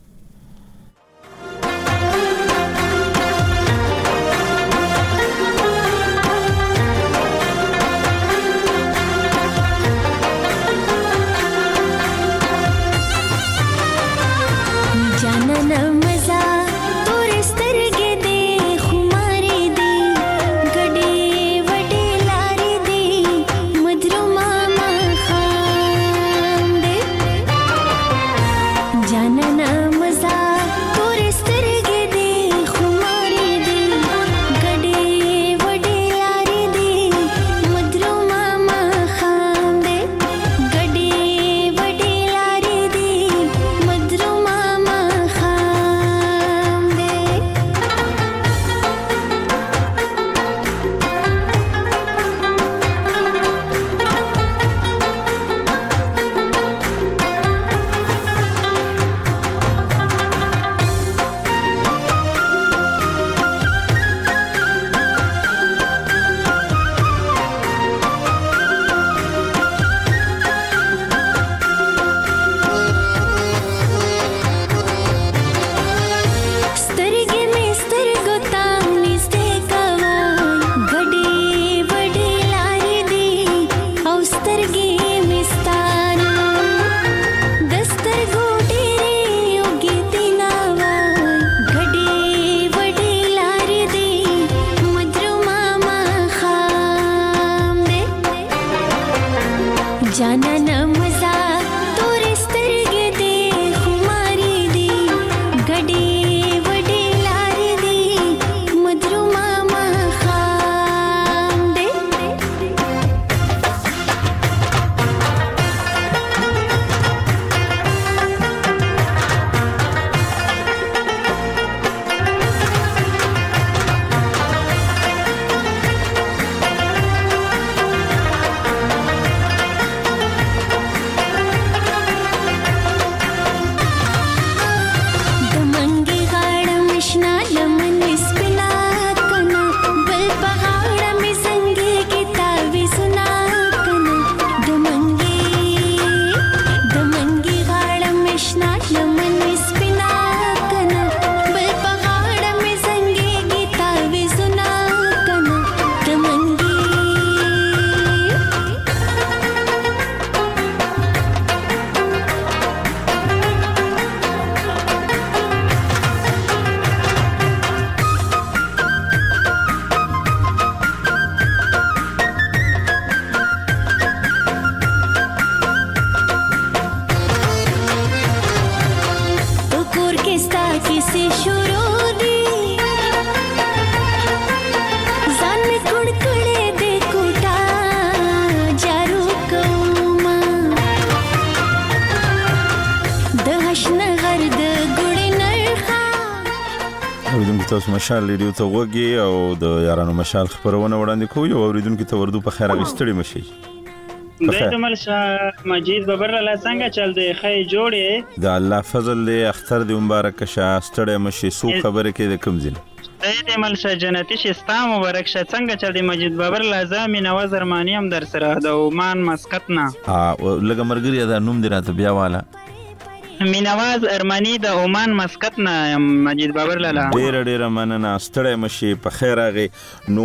S16: آشنا غرد ګړې نرخه
S1: اوریدونکو تاسو مشال ریډیو ته وګورئ او د یارانو مشال خبرونه وړاندې کوي او اوریدونکو ته وردو په خیر غستړي مشي
S17: د ملشا مجید ببرلا څنګه چل دی خې جوړې
S1: د الله فضل له اختر دی مبارک شه ستړي مشي سو خبره کې د کم ځین
S17: د ملشا جنتی شستا مبارک شه څنګه چل دی مجید ببرلا زمي نواز ارمانی هم در سره د عمان مسقط نه
S1: ها لګه مرګري دا نوم دی راته بیا والا
S17: مینواز ارمانی د عمان مسقط نه مجید ببرلا
S1: ډیر ډیر مننه ستړي مشي په خیر راغی نو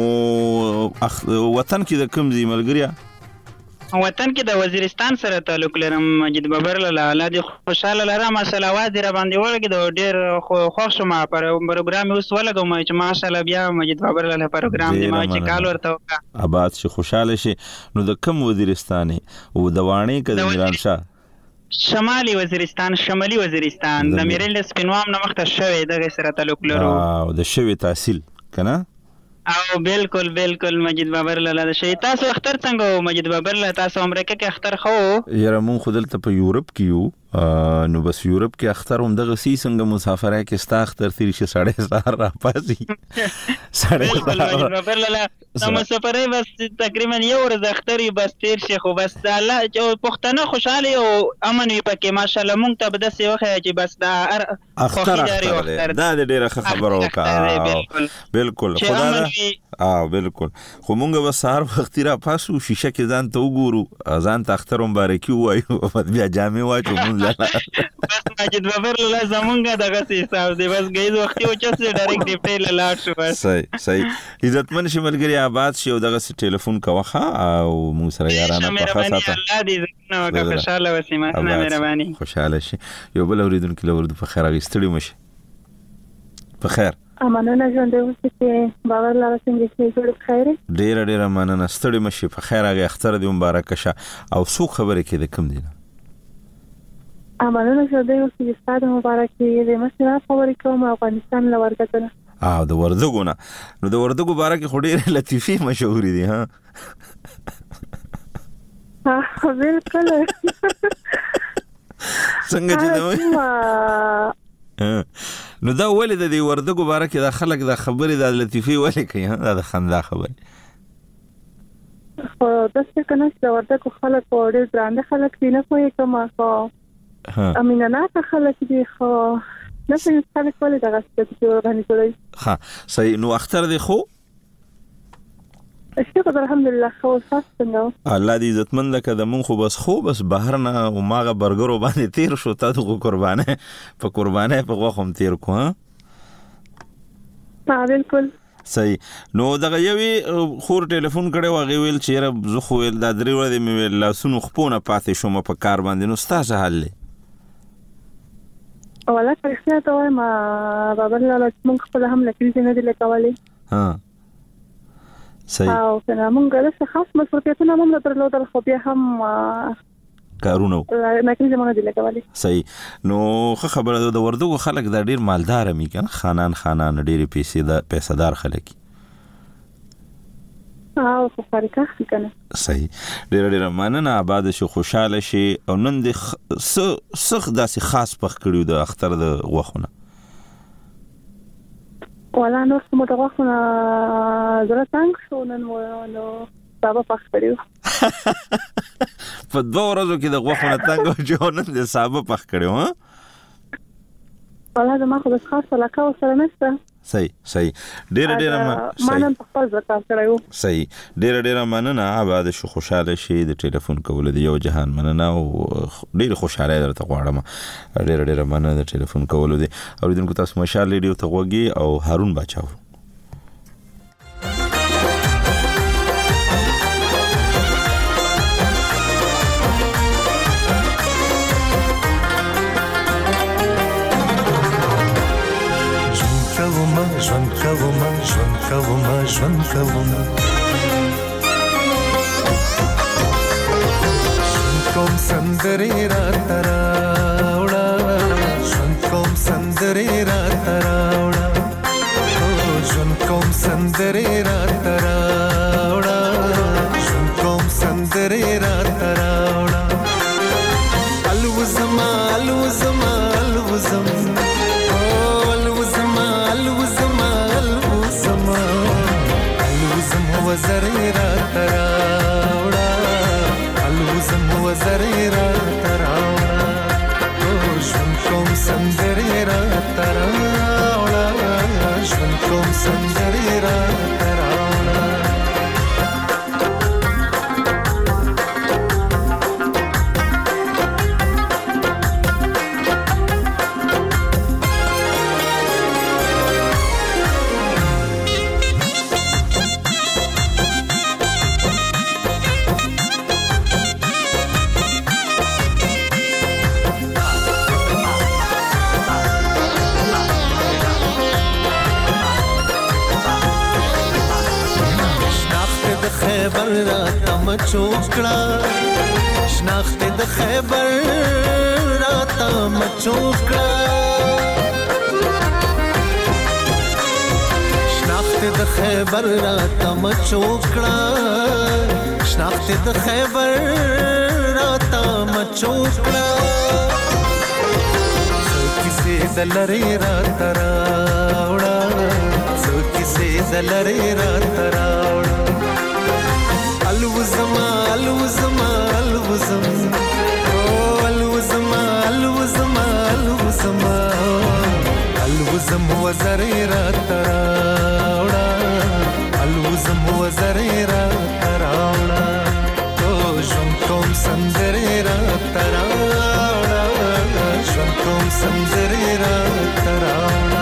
S1: وطن کې د کم ځای ملګریا
S17: وطن کې د وزیرستان سره تعلق لرم مجید ببرلا الله دې خوشاله لره ماشاءالله واز دې را باندې ورګي د ډیر خوښ شوم پر پروګرام اوس ولګم چې ماشاءالله بیا مجید ببرلا پروګرام دې ما چې کال ورته
S1: آباد شي خوشاله شي نو د کم وزیرستان او د وانی کې د میران شاه
S17: شمالي وزیرستان شمالي وزیرستان د میرل سپینوام نمخته شوی دغه سره تعلق لرو
S1: او د شوی تحصیل کنه
S17: او بالکل بالکل مجید ببرلا د شي تاسو اختر څنګه مجید ببرلا تاسو امریکا کې اختر خو
S1: یاره مون خودلته په یورپ کې یو نو بس یورپ کې اختر هم دغه سی څنګه مسافرای کې ستا اختر تیر شي ساړه سهار را پاسي ساړه
S17: بالکل مجید ببرلا د مسافرای بس تقریبا یو ورځ اختر بس تیر شي خو بس الله چې پښتنه خوشاله او امن وي پکې ماشاءالله مونږ ته به د سی وخت چې بس دا
S1: اختر دا ډیره خبره وکړه بالکل خدا اه بالکل خو مونږ به سهار وخت را پاسو شیشه کې ځان ته وګورو ځان ته اختر مبارکي وایو بیا جامې واچو مونږ
S17: بس مجید ببرلا زمونږه دغه حساب دی بس غیز وخت او چې ډایرکټ دی په لاړ شو بس
S1: صحیح صحیح عزتمن شي ملګری آباد شي او دغه ټلیفون کوخه او مونږ سره یارانه په خاصه
S17: الله دې نو کا خوشاله وسیمه مهرباني
S1: خوشاله شي یو بل اوریدونکو لورد په خیر غستړي مشي په خیر
S12: امانه ژوند اوسې چې باور لاره څنګه چې جوړ خیر
S1: ډیر ډیر مننه ستړي مشي په خیر هغه اختر دی مبارک شه او څو خبره کې د کم دي
S12: امانه ژوند اوسې چې ستاسو مبارک دی د مشره خبرې کوم افغانستان لورګتنه
S1: او د وردګو نه نو د وردګو بارک خډیر لطیفي مشهور دي ها
S12: ها بالکل
S1: څنګه چې نو دا ولې د دې وردګو باره کې د خلک د خبرې د لطیفي ولې کوي دا د خندا خبرې
S12: خو داسې کنه چې وردګو خلک ډېر ګرانده خلک دي نه کوي کوم خو امینه نه خلک دي خو نه څنګه خلک ولې دغه څه باندې کوي
S1: ها صحیح نو اختر دی خو
S12: شکر الحمدلله خو څنګه
S1: الله دې عزتمن لکه د مون خو بس خو بس بهر نه او ماغه برګرو باندې تیر شو تاسو قربانه په قربانه په غوخم تیر کو ها
S12: بالکل
S1: صحیح نو دغه یوي خور ټلیفون کړي واغې ویل چې را زه خو ول د درې ورځې مې ویل لاسونو خپونه پاتې شوم په کار باندې نو ستاسو حل
S12: اوله څه ته ما بابا لاله مونږ خپل هم لکې نه دي لکولې
S1: ها صحیح
S12: او څنګه مونږ له خاص مسؤلیتونه هم درلودل خو بیا هم
S1: کارونه
S12: نکې زمونه دي لګولې
S1: صحیح نو خبره ده د وردګو خلک د ډیر مالدار مې کنه خانان خانان ډیر پیسې د پیسادار خلک
S12: او خو فرقه کنه
S1: صحیح ډیر ډیر مننه آباد شي خوشاله شي او نن د سخ داسې خاص پخ کړیو د اختر د غوخونه
S12: ولا نو څه مو دغه خو زړه څنګه شو نن نو بابا پخ کړیو
S1: په دوه ورځو کې د غوښنه څنګه جوړن د صاحب پخ کړو ها
S12: ولا زما خو د خاص علاقه سره نشته
S1: صحیح صحیح ډیر ډیر ما
S12: نن په خپل ځکه کړو
S1: صحیح ډیر ډیر مننه آباد شو خوشاله شي د ټلیفون کول دی یو جهان مننه او ډیر خوشاله درته غواړم ډیر ډیر مننه د ټلیفون کول دی اوریدونکو تاسو مشال ریډیو ته وګورئ او هارون بچاو
S9: ژوند کوم ژوند کوم ژوند کوم کوم سندري را تراوړه ژوند کوم سندري را تراوړه ژوند کوم سندري را تراوړه ژوند کوم سندري را تراوړه الو زما الو زما سندرې را تراوړه ژوند کوم سندرې را تراوړه خیبر را تم چوکړه شناخت د خیبر را تم چوکړه شناخت د خیبر را تم چوکړه شناخت د خیبر را تم چوکړه کیسه دلری را تراوړه کیسه دلری را تراوړه الوزما الوزما الوزم او الوزما الوزما الوزما الوزم وزری را تراوړه الوزم وزری را تراوړه او ژوند کوم سندرې را تراوړه ژوند کوم سندرې را تراوړه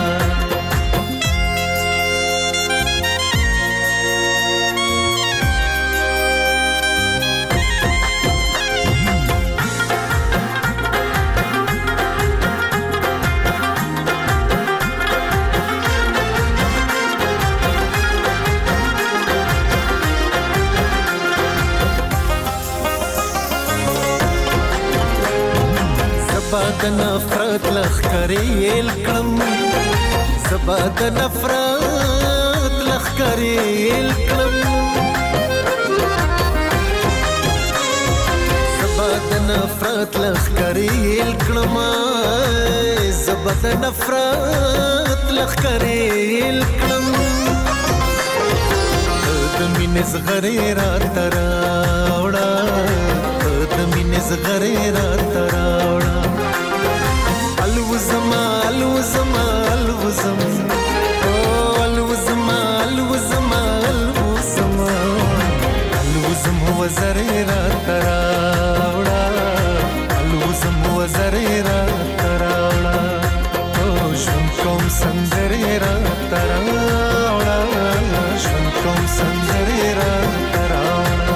S9: زباد نفرت لخکریل کړم زباد نفرت لخکریل کړم زباد نفرت لخکریل کړم زباد نفرت لخکریل کړم د مینې زغری را تراوړه د مینې زغری را تراوړه الوزما الوزما الوزم او الوزما الوزما الوزما الوزم وزری را تراوړه الوزم وزری را تراوړه او ژوند کوم سندرې را تراوړه ژوند کوم سندرې را تراوړه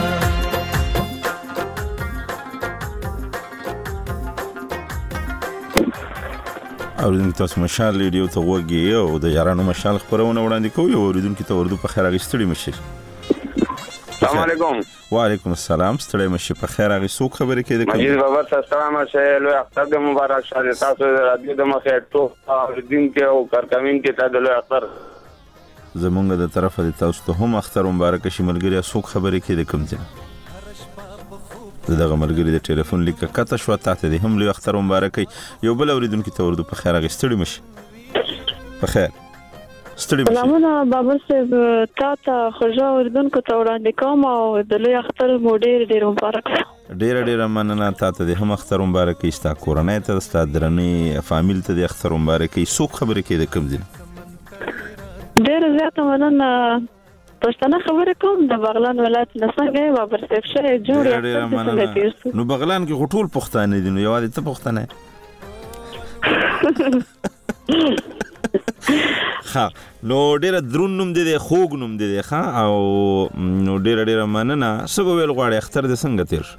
S1: اوریدونکو تاسو مشال ریډیو ته وګورئ او د یارانو مشال خبرونه وړاندې کوي او اوریدونکو ته اردو په خیر اغستړي مشي.
S10: السلام علیکم.
S1: وعلیکم السلام. ستړي مشي په خیر اغي څوک خبرې کوي د کوم
S10: مجید بابا السلام شه لوی اختر د مبارک شه تاسو د رادیو د مخه ټو اوریدونکو او کارکمین کې ته د لوی اختر
S1: زمونږ د طرفه د تاسو ته هم اختر مبارک شي ملګری څوک خبرې کوي د کوم ځای دغه ملګری د ټلیفون لیک کته شو ته د هم لوی اختر مبارک یو بل اوریدونکو ته اردو په خیر اغستړي مشي په خیر ستړي مشي.
S12: سلامونه بابا صاحب تا ته خوږه اوریدونکو ته وړاندې کوم او د لوی اختر مو ډیر ډیر مبارک.
S1: ډیر ډیر مننه تا ته د هم اختر مبارک استا کورنۍ ته استا درنې فامیل ته د اختر مبارک څوک خبرې کوي د کوم ځای
S12: ډیر زیاته مننه پښتنه خبره کوم د بغلان ولایت نه څنګه بابر صاحب شه جوړ
S1: نو بغلان کې غټول پښتانه دي نو یوازې ته پښتنه ها نو ډیر درون نوم دي خوګ نوم دي ها او نو ډیر ډیر مننه سبب ویل غواړي اختر د څنګه تیر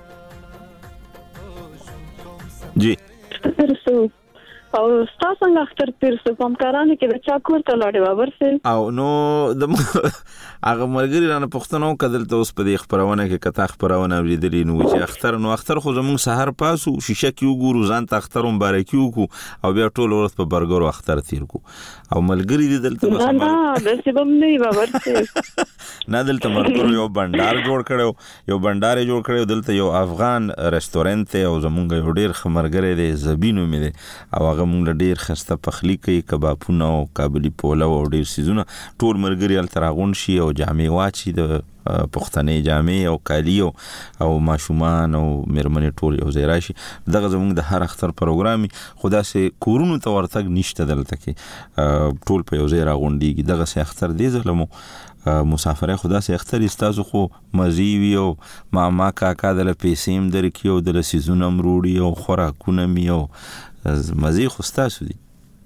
S1: جی
S12: ترسو او تاسو څنګه اختر تیر سو کوم کارانه کې د چا کور ته لاړې بابر صاحب
S1: او نو د هغه مرګري رانه پښتنو کدل ته اوس په دې خبرونه کې کته خبرونه ولیدلې نو چې اختر نو اختر خو زمون سحر پاسو شیشه کې وګورو ځان ته اختر مبارکي وکړو او بیا ټول ورځ په برګرو اختر تیر کو او ملګری دې دلته
S12: نه نه د سبب نه بابر صاحب
S1: نه دلته مرګرو یو بندر جوړ کړو یو بندر جوړ کړو دلته یو افغان رستورانت او زمونږ یو ډیر خمرګری دی زبینو مې دی او هغه مونږ ډیر خسته پخلی کوي، کبابونه او کابلی پولاو او ډیر سیزونه. ټول مرګري ال تراغون شي او جامې واچي، د پښتنې جامې او کالی او ماشومان او میرمنې ټول یو ځای راشي. دغه زموږ د هر اختر پروګرامي خدا سي کورونو ته ورتګ نشته دلته کې، ټول په یو ځای راغونډيږي. دغه سي اختر دی زلمو مسافر خدا سي اختر استاسو خو مزي وي او ماما کاکا دل پیسې هم درکې او دل سيزونه مروړي او خوراکونه مي او مزي خو استاسو دي.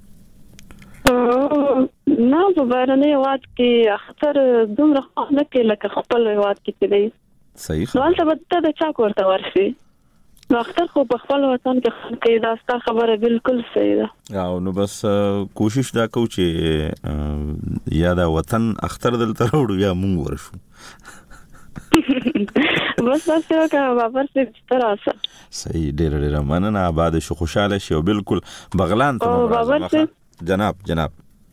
S12: نه په بارنه یوات کې اختر دومره نه کې لکه خپل یوات کې دی.
S1: صحیح.
S12: نو څه به ته چا کوړته ورسي؟ نو اختر خو په خپل وطن کې کې دا ستا خبره بالکل صحیح ده.
S1: او نو بس کوشش دا کو چې یا دا وطن اختر دلته وروړو یا مونږ ورشو.
S12: بس بس یو کا بابر سي تراسه.
S1: صحیح. ډېر ډېر مننه. آباد شو، خوشاله شي او بالکل بغلان ته
S12: راځه.
S1: جناب جناب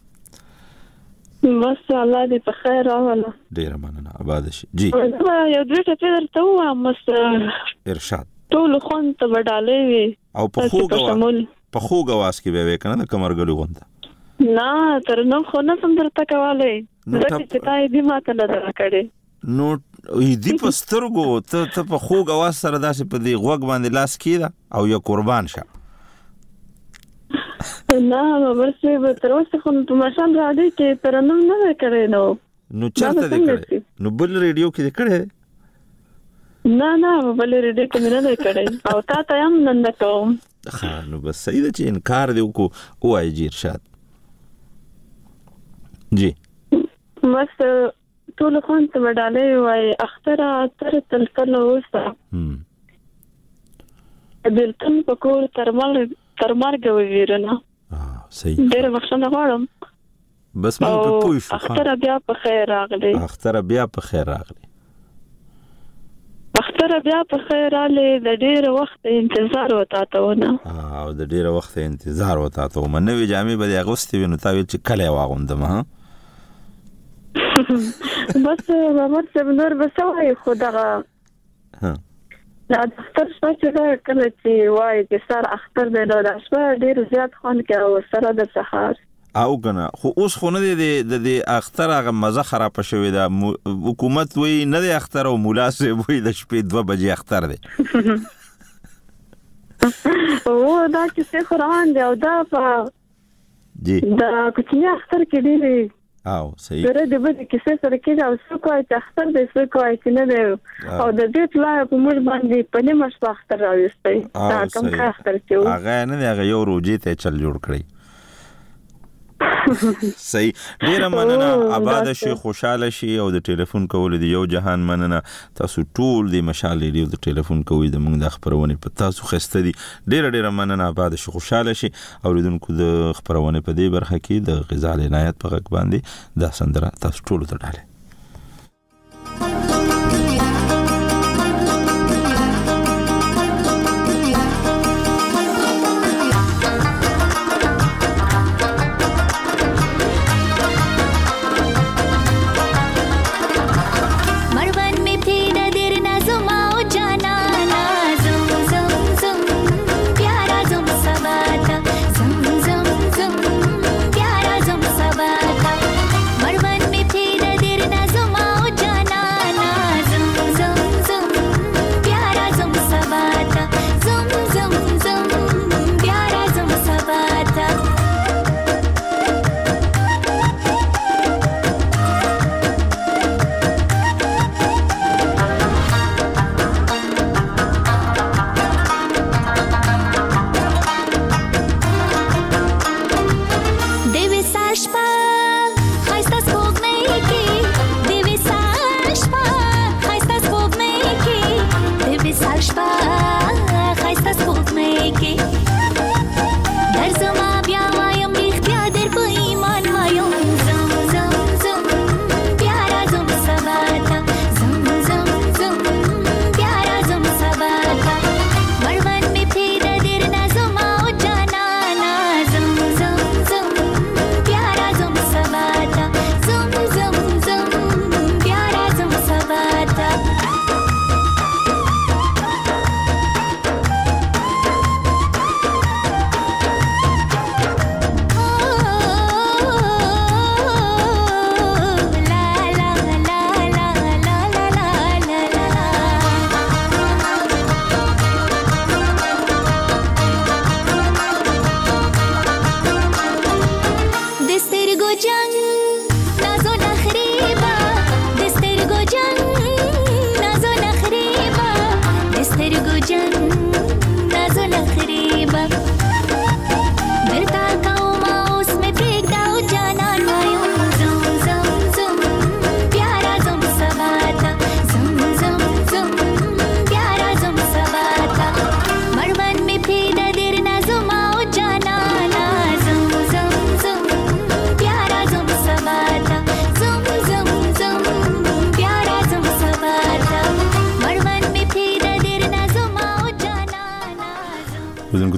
S12: بس الله دې په خیر راوله.
S1: ډېر مننه. آباد شي. جی
S12: یو دوه ټکي درته وایم مس
S1: ارشاد.
S12: ټول خون ته وډالې وي
S1: او په خوګه په خوګه واس کې به وکنه د کمرګلو غونته.
S12: نه تر نو خو نه سم درته کواله. زه چې تای دې ماته نه درکړې.
S1: نو دې په سترګو ته ته په خوګه واس سره داسې په دې غوګ باندې لاس کیدا او یو قربان شه.
S12: نه ورسې به تر اوسه خو په ماشان را دي چې تر نو نه کړې نو.
S1: نو چرته دې کړې؟ نو بل ریډیو کې دې کړې؟
S12: نه نه بل ریډیو کې نه کړې او تا ته هم نن کوم.
S1: ها نو بس صحیح ده چې انکار دې وکړو. او اي جی ارشاد. جی
S12: بس ټول خون ته وډالې وای اختر تر تل تل وسه. هم دلته په کور ترمل تر مرګ ویرنه.
S1: اه صحیح.
S12: ډېر بخښنه غواړم.
S1: بس مونږ په پوه شو.
S12: اختر بیا په خیر راغلی.
S1: اختر بیا په خیر راغلی.
S12: اختر بیا په خیر راغلی. د ډېر وخت انتظار وتا ته ونه.
S1: اه او د ډېر وخت انتظار وتا ته و. نوې جامې به د اغوستي وینو تا ویل چې کله واغوندم. ها
S12: بس بابر څه نور بسوي خدغه. ها دا اختر څه دا کله چې وای چې سر اختر دی نو دا شپه ډیر زیات خون کې او سره د سحر
S1: او کنه خو اوس خو نه دی د اختر هغه مزه خراب شوی دا حکومت وی نه دی اختر او مناسب وی د شپې دوه بجې اختر دی.
S12: او دا چې قرآن دی او دا په
S1: جی
S12: دا کوچنی اختر کې دی.
S1: او صحیح.
S12: سره د بده کیسه سره کې او څه کوي چې اختر دې څه کوي چې نه دی او د دې ټلا په موږ باندې په نیمه شپه اختر راوستي. دا کوم اختر چې
S1: هغه نه دی هغه یو روزي ته چل جوړ کړی. صحیح. ډیر مننه. آباد شي، خوشاله شي او د ټلیفون کول دی یو جهان مننه. تاسو ټول د مشال ریډیو د ټلیفون کوي د موږ د خبرونه په تاسو خسته دي. ډیر ډیر مننه. آباد شي، خوشاله شي. اوریدونکو د خبرونه په دې برخه کې د غزال عنایت په غږ باندې دا سندره تاسو ټول ته ډاله.
S16: Marwan mein phir dir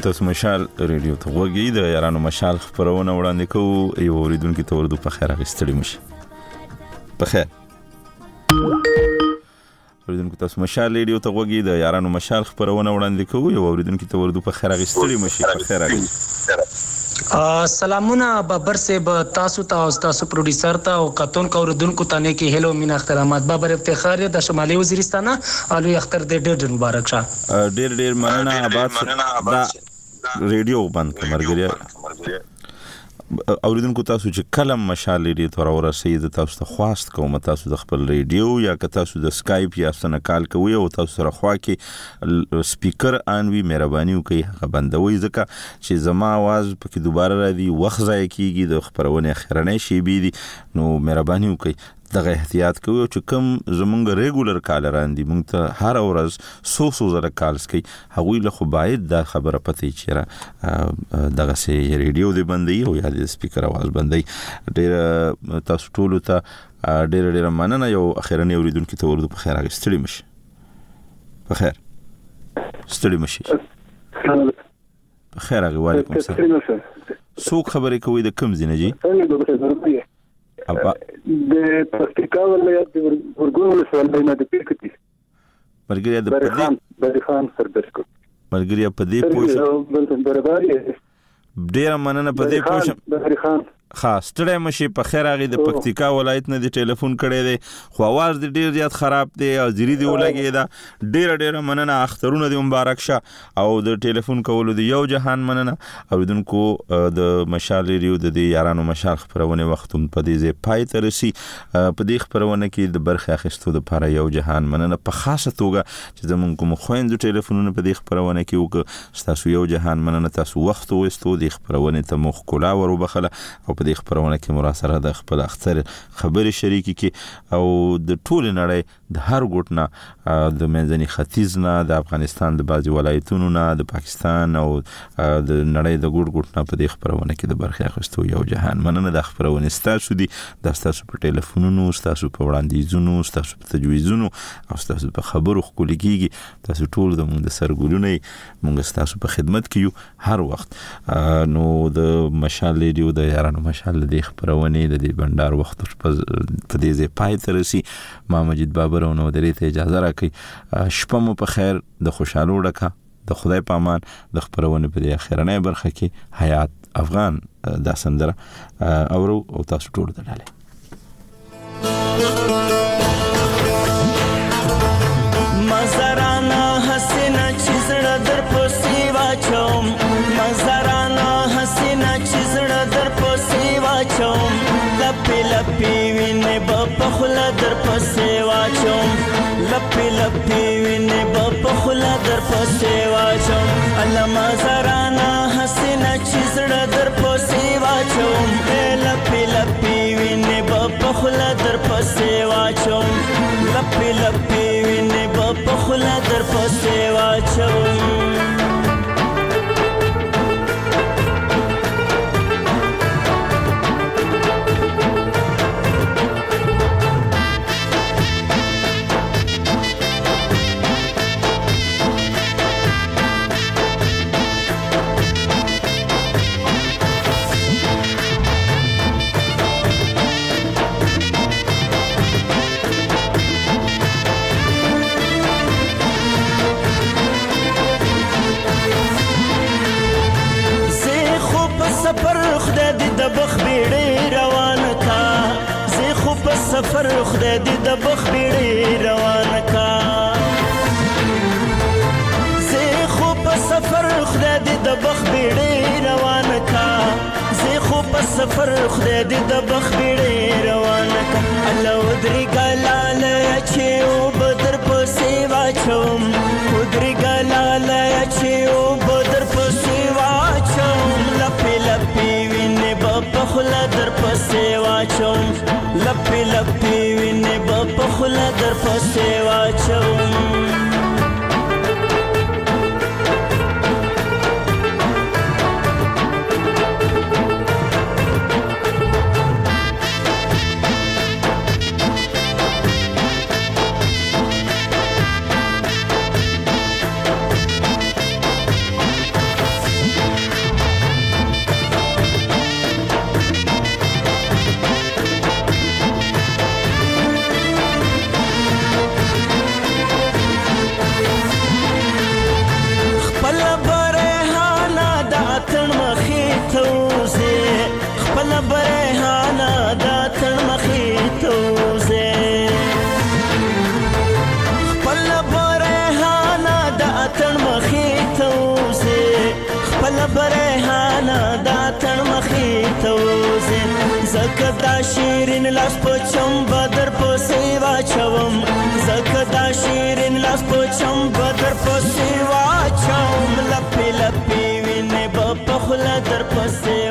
S1: تاسو مشال ریډیو ته وګورئ د یارانو مشال خبرونه وړاندې کوو یو اوریدونکو ته ورته په خیر غستړي مشي په خیر اوریدونکو تاسو مشال ریډیو ته وګورئ د یارانو مشال خبرونه وړاندې کوو یو اوریدونکو ته ورته په خیر غستړي مشي په خیر غستړي
S18: سلامونه بابر صاحب تاسو ته او تاسو پروډوسر ته او قطون کو اوریدونکو ته نه کې هلو مینا احترامات بابر افتخار د شمالي وزیرستان الو اختر د ډېر ډېر مبارک شه
S1: ډېر ډېر مننه آباد دا ریډیو بند کمرګریا اوریدونکو تاسو چې کلم مشال ریډیو تر ورسې د تاسو ته خواست کوم تاسو د خپل ریډیو یا که تاسو د سکایپ یا سن کال کوي او تاسو سره خوا کې سپیکر انوي مهرباني وکړئ هغه بندوي ځکه چې زما आवाज پکې دوباره را دي وخت ځای کیږي د خبرونه اخرنۍ شی بي دي نو مهرباني وکړئ دغه احتیاط کوو چې کوم زمونږ ریګولر کالران دي مونږ ته هر ورځ سو سو زره کالز کوي هغوی له خو باید دا خبره پته چې را دغه سي ریډیو دی بندي او یا د سپیکر आवाज بندي ډېر تاسو ټول ته ډېر ډېر مننه یو اخیرنی اوریدونکو ته ورته په خیر راغستړي مشي په خیر ستړي مشي په خیر راغی وعلیکم السلام څوک خبرې کوي د کوم ځای نه جی
S19: ابا د پکتیکا ولایت د ورګون ولسوالۍ نه د پیرکتی
S1: مرګریا د
S19: پدې د خان سردرکو
S1: مرګریا پدې پوښ
S19: برابرۍ
S1: ډیر مننه پدې پوښ خان خاص ټړې مشي په خیر اغه د پکتیکا ولایت نه د ټلیفون کړي دي خو आवाज د ډیر زیات خراب دی او زری دی ولګي دا ډیر ډیر مننه اخترونه دی مبارک شه او د ټلیفون کولو دی یو جهان مننه اوریدونکو د مشال ریډیو د یارانو مشال خبرونه وختون په دې ځای پای ته رسی په دې خبرونه کې د برخه اخیستو د لپاره یو جهان مننه په خاصه توګه چې زمونږ کوم خويندو ټلیفونونه په دې خبرونه کې وک تاسو یو جهان مننه تاسو وخت وستو د خبرونه ته مخ کولا ورو بخله او په دې خبرونه کې مراسله د خپل اختر خبري شریکي کې او د ټول نړۍ د هر ګوټ نه د منځني ختیځ نه د افغانستان د بعضي ولایتونو نه د پاکستان او د نړۍ د ګوټ ګوټ نه په دې خبرونه کې د برخه اخیستو یو جهان مننه د خبرونه ستاسو دي د تاسو په ټلیفونونو تاسو په وړاندیزونو تاسو په تجویزونو او تاسو په خبرو خولګيږي تاسو ټول د مونږ سرګولونه مونږ تاسو په خدمت کې یو هر وخت نو د مشال ریډیو د یارانو مشال د خبرونه د دې بندر وخت په دې ځای پای ته رسی ما مجید بابر نو درې ته اجازه راکړي شپه مو په خیر د خوشاله ډکه د خدای په امان د خبرونه په دې اخرنۍ برخه کې حیات افغان د سندره اورو او تاسو ټول دلاله
S20: مزرانا حسینا چیزړه در پوسی واچوم مزرانا حسینا چیزړه در پوسی واچوم لپی لپی وینه په خلا در پسې واچوم لپی لپی وینه په خلا در پسې واچوم علما زرانا حسینا چیزړه در پسې واچوم لپی لپی وینه په خلا در پسې واچوم لپی لپی وینه په خلا در پسې واچوم سفر خدای دې د بخ بیړې روان کا زه خو په سفر خدای دې د بخ بیړې روان کا زه خو په سفر خدای دې د بخ بیړې روان کا الله ودري ګلاله چې او بدر په سیوا چوم ودري ګلاله چې او بدر په سیوا چوم لپی لپی وینه په خلا در په سیوا چوم لپی لپی وینه په خلا در په سیوا چوم دا شیرین لاس په چم بدر په سیوا چوم زکه دا شیرین لاس په چم بدر په سیوا چوم لپی لپی وینه په خله در پسې